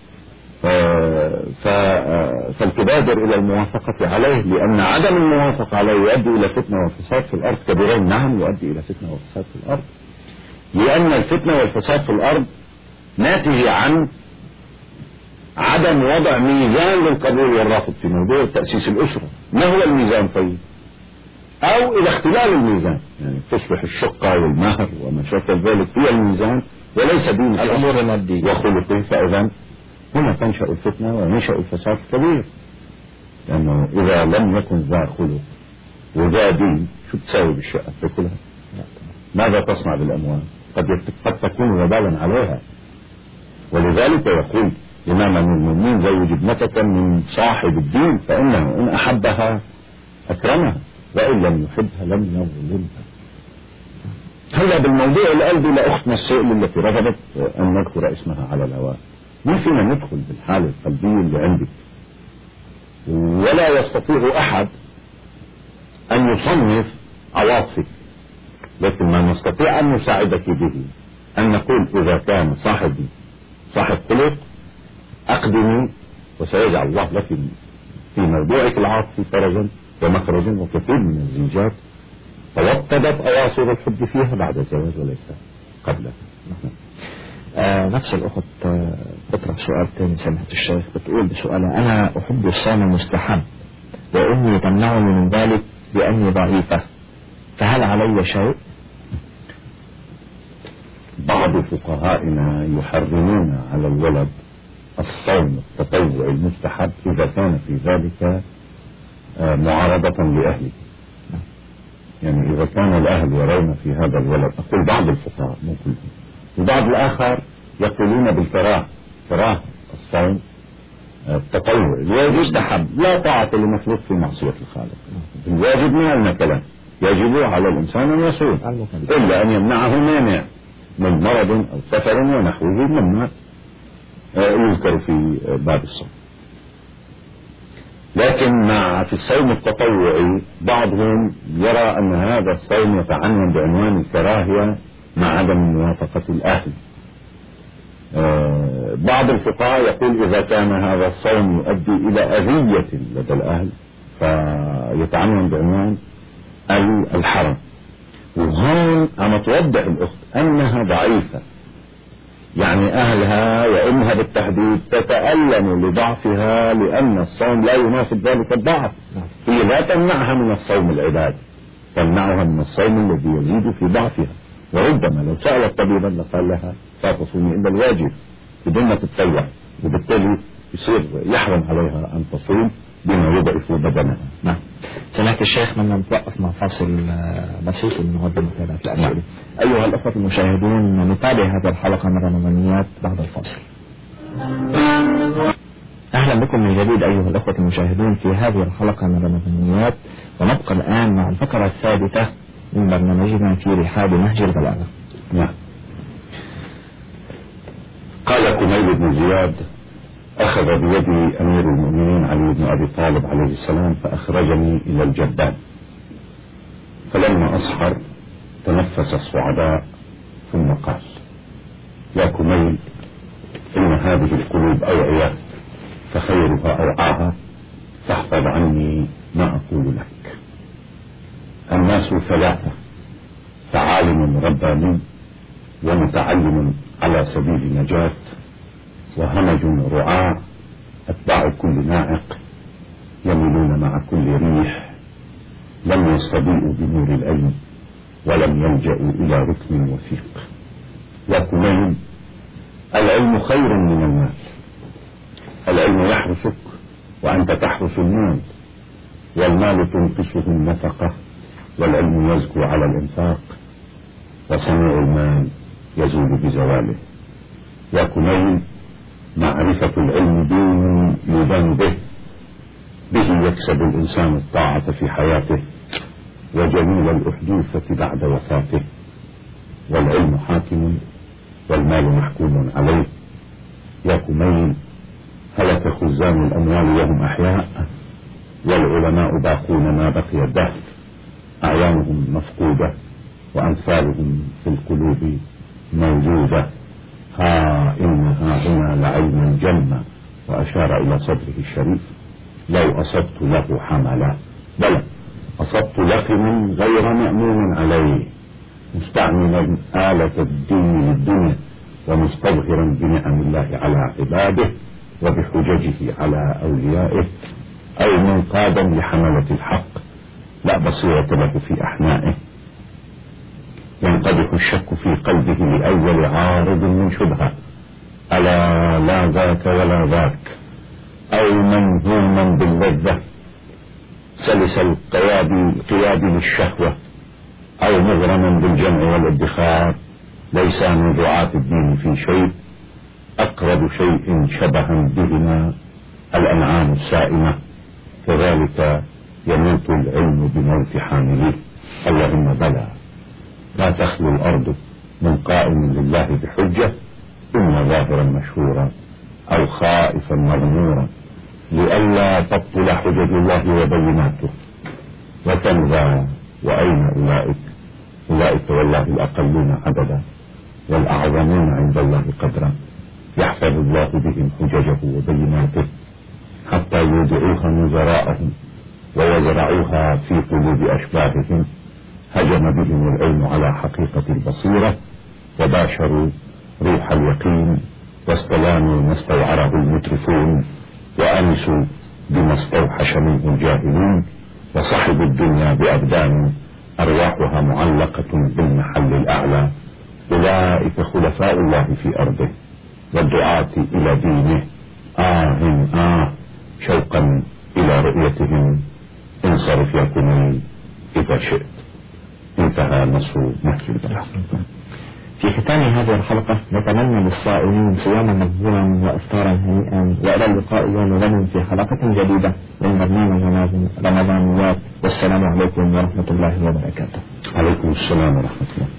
فلتبادر إلى الموافقة عليه، لأن عدم الموافقة عليه يؤدي إلى فتنة وفساد في الأرض كبيرين. نعم يؤدي إلى فتنة وفساد في الأرض، لأن الفتنة والفساد في الأرض ناتج عن عدم وضع ميزان للقبول والرفض في موضوع تأسيس الأسرة. ما هو الميزان طيب؟ أو إلى اختلال الميزان، يعني تصبح الشقة والمهر وما شابه ذلك هي الميزان وليس دين الأمور المادية وخلقه، فإذا هنا تنشأ الفتنة وينشأ الفساد الكبير. لأنه إذا لم يكن ذا خلق وذا دين شو تساوي بالشقة تأكلها؟ ماذا تصنع بالأموال؟ قد قد تكون وبالا عليها. ولذلك يقول إمام المؤمنين زوج ابنتك من صاحب الدين فإنه إن أحبها أكرمها وإن لم يحبها لم يظلمها. هلا بالموضوع القلبي لأختنا السؤال التي رفضت أن نذكر اسمها على الهواء، ما فينا ندخل بالحالة القلبية اللي عندك، ولا يستطيع أحد أن يصنف عواطفك، لكن ما نستطيع أن نساعدك به أن نقول إذا كان صاحبي صاحب خلق أقدمي وسيجعل الله لك في موضوعك العاطفي فرجا ومخرجا. وكثير من الزوجات توطدت أواصر الحب فيها بعد الزواج وليس قبله. آه نفس الأخت آه بطرح سؤال تاني سمحة الشيخ، بتقول بسؤالها: أنا أحب الصوم المستحب وأمي تمنعني من ذلك بأني ضعيفة، فهل علي شيء؟ بعض فقهائنا يحرمون على الولد الصوم التطوعي المستحب إذا كان في ذلك آه معارضة لأهله. يعني إذا كان الأهل يرون في هذا الولد، أقول بعض الفقهاء مو كلهم، وبعض الآخر يقولون بالكراهة، كراهة الصوم التطوعي الواجب مستحب، لا طاعة لمخلوق في معصية الخالق. الواجب من الكلام يجب على الإنسان أن يصوم إلا أن يمنعه مانع من مرض أو سفر ونحوه مما يذكر في باب الصوم. لكن مع في الصوم التطوعي بعضهم يرى أن هذا الصوم يتعنون بعنوان الكراهية مع عدم موافقة الأهل. آه بعض الفقهاء يقول إذا كان هذا الصوم يؤدي إلى أذية لدى الأهل فيتعنون بعنوان الحرم. وهون أنا توضح الأخت أنها ضعيفة، يعني أهلها وأمها بالتحديد تتألم لضعفها لأن الصوم لا يناسب ذلك الضعف. هي لا تمنعها من الصوم العبادي، تمنعها من الصوم الذي يزيد في ضعفها. وربما لو سألت طبيبا لقال لها لا تصومي إلا الواجب بدون ما تتطوع، وبالتالي يصير يحرم عليها أن تصوم بما يضعف بدنها. نعم. سمعت الشيخ من نتوقف مع فاصل بسيط من هذا المتابعة الأسئلة. أيها الأخوة المشاهدون، نتابع هذه الحلقة من رمضانيات بعد الفاصل. أهلا بكم من جديد أيها الأخوة المشاهدون في هذه الحلقة من رمضانيات، ونبقى الآن مع الفقرة الثالثة من برنامجنا في رحاب نهج البلاغة. نعم. قال كميل بن زياد: أخذ بيدي أمير المؤمنين علي بن أبي طالب عليه السلام فأخرجني إلى الجبال، فلما أصحر تنفس الصعداء ثم قال: يا كميل، إن هذه القلوب أوعية فخيرها أوعاها، فاحفظ عني ما أقول لك. الناس ثلاثة: فعالم رباني، ومتعلم على سبيل نجاة، وهمج رعاع أتباع كل ناعق، يميلون مع كل ريح، لم يستضيئوا بنور العلم ولم يلجأوا إلى ركن وثيق. يا كميل، العلم خير من المال، العلم يحرسك وأنت تحرس المال، والمال تنقصه النفقة، والعلم يزكو على الإنفاق، وصنيع المال يزول بزواله. يا كميل، معرفة العلم دين يدان به، به يكسب الإنسان الطاعة في حياته وجميل الأحدوثة بعد وفاته، والعلم حاكم والمال محكوم عليه. يا كميل هلك خزان الأموال وهم أحياء، والعلماء باقون ما بقي الدهر، أعيانهم مفقودة وأمثالهم في القلوب موجودة. ها إنها هنا لعلما جما، وأشار إلى صدره الشريف، لو أصبت له حملا، بل أصبت لقما غير مأمون عليه، مستعملا آلة الدين للدنيا، ومستظهرا بنعم الله على عباده وبحججه على أوليائه، أو منقادا لحملة الحق لا بصيرة له في أحنائه، ينقدح الشك في قلبه لأول عارض من شبهة، ألا لا ذاك ولا ذاك، أو منهوما باللذة سلس القياد للشهوة، أو مغرما بالجمع والادخار، ليس من دعاة الدين في شيء، أقرب شيء شبها بهما الأنعام السائمة، كذلك يموت العلم بموت حامليه. اللهم بلى، لا تخلو الأرض من قائم لله بحجة، إما ظاهرا مشهورا أو خائفا مغمورا، لئلا تبطل حجج الله وبيناته وتنذى. وأين أولئك؟ أولئك والله الأقلون عددا والأعظمون عند الله قدرا، يحفظ الله بهم حججه وبيناته حتى يودعوها نذراءهم ويزرعوها في قلوب أشباههم. هجم بهم العلم على حقيقة البصيرة، وباشروا روح اليقين، واستلانوا ما استوعره المترفون، وأنسوا بما استوحش منه الجاهلون، وصحبوا الدنيا بأبدان أرواحها معلقة بالمحل الأعلى. أولئك خلفاء الله في أرضه والدعاة إلى دينه. آه آه شوقا إلى رؤيتهم. انصرف يا كميل إذا شئت. انتهى نص نهج البلاغة. في ختام هذه الحلقة نتمنى للصائمين صياما مقبولا وإفطارا هنيئا، وإلى اللقاء يوم غد في حلقة جديدة من برنامج رمضانيات، والسلام عليكم ورحمة الله وبركاته. عليكم السلام ورحمة الله.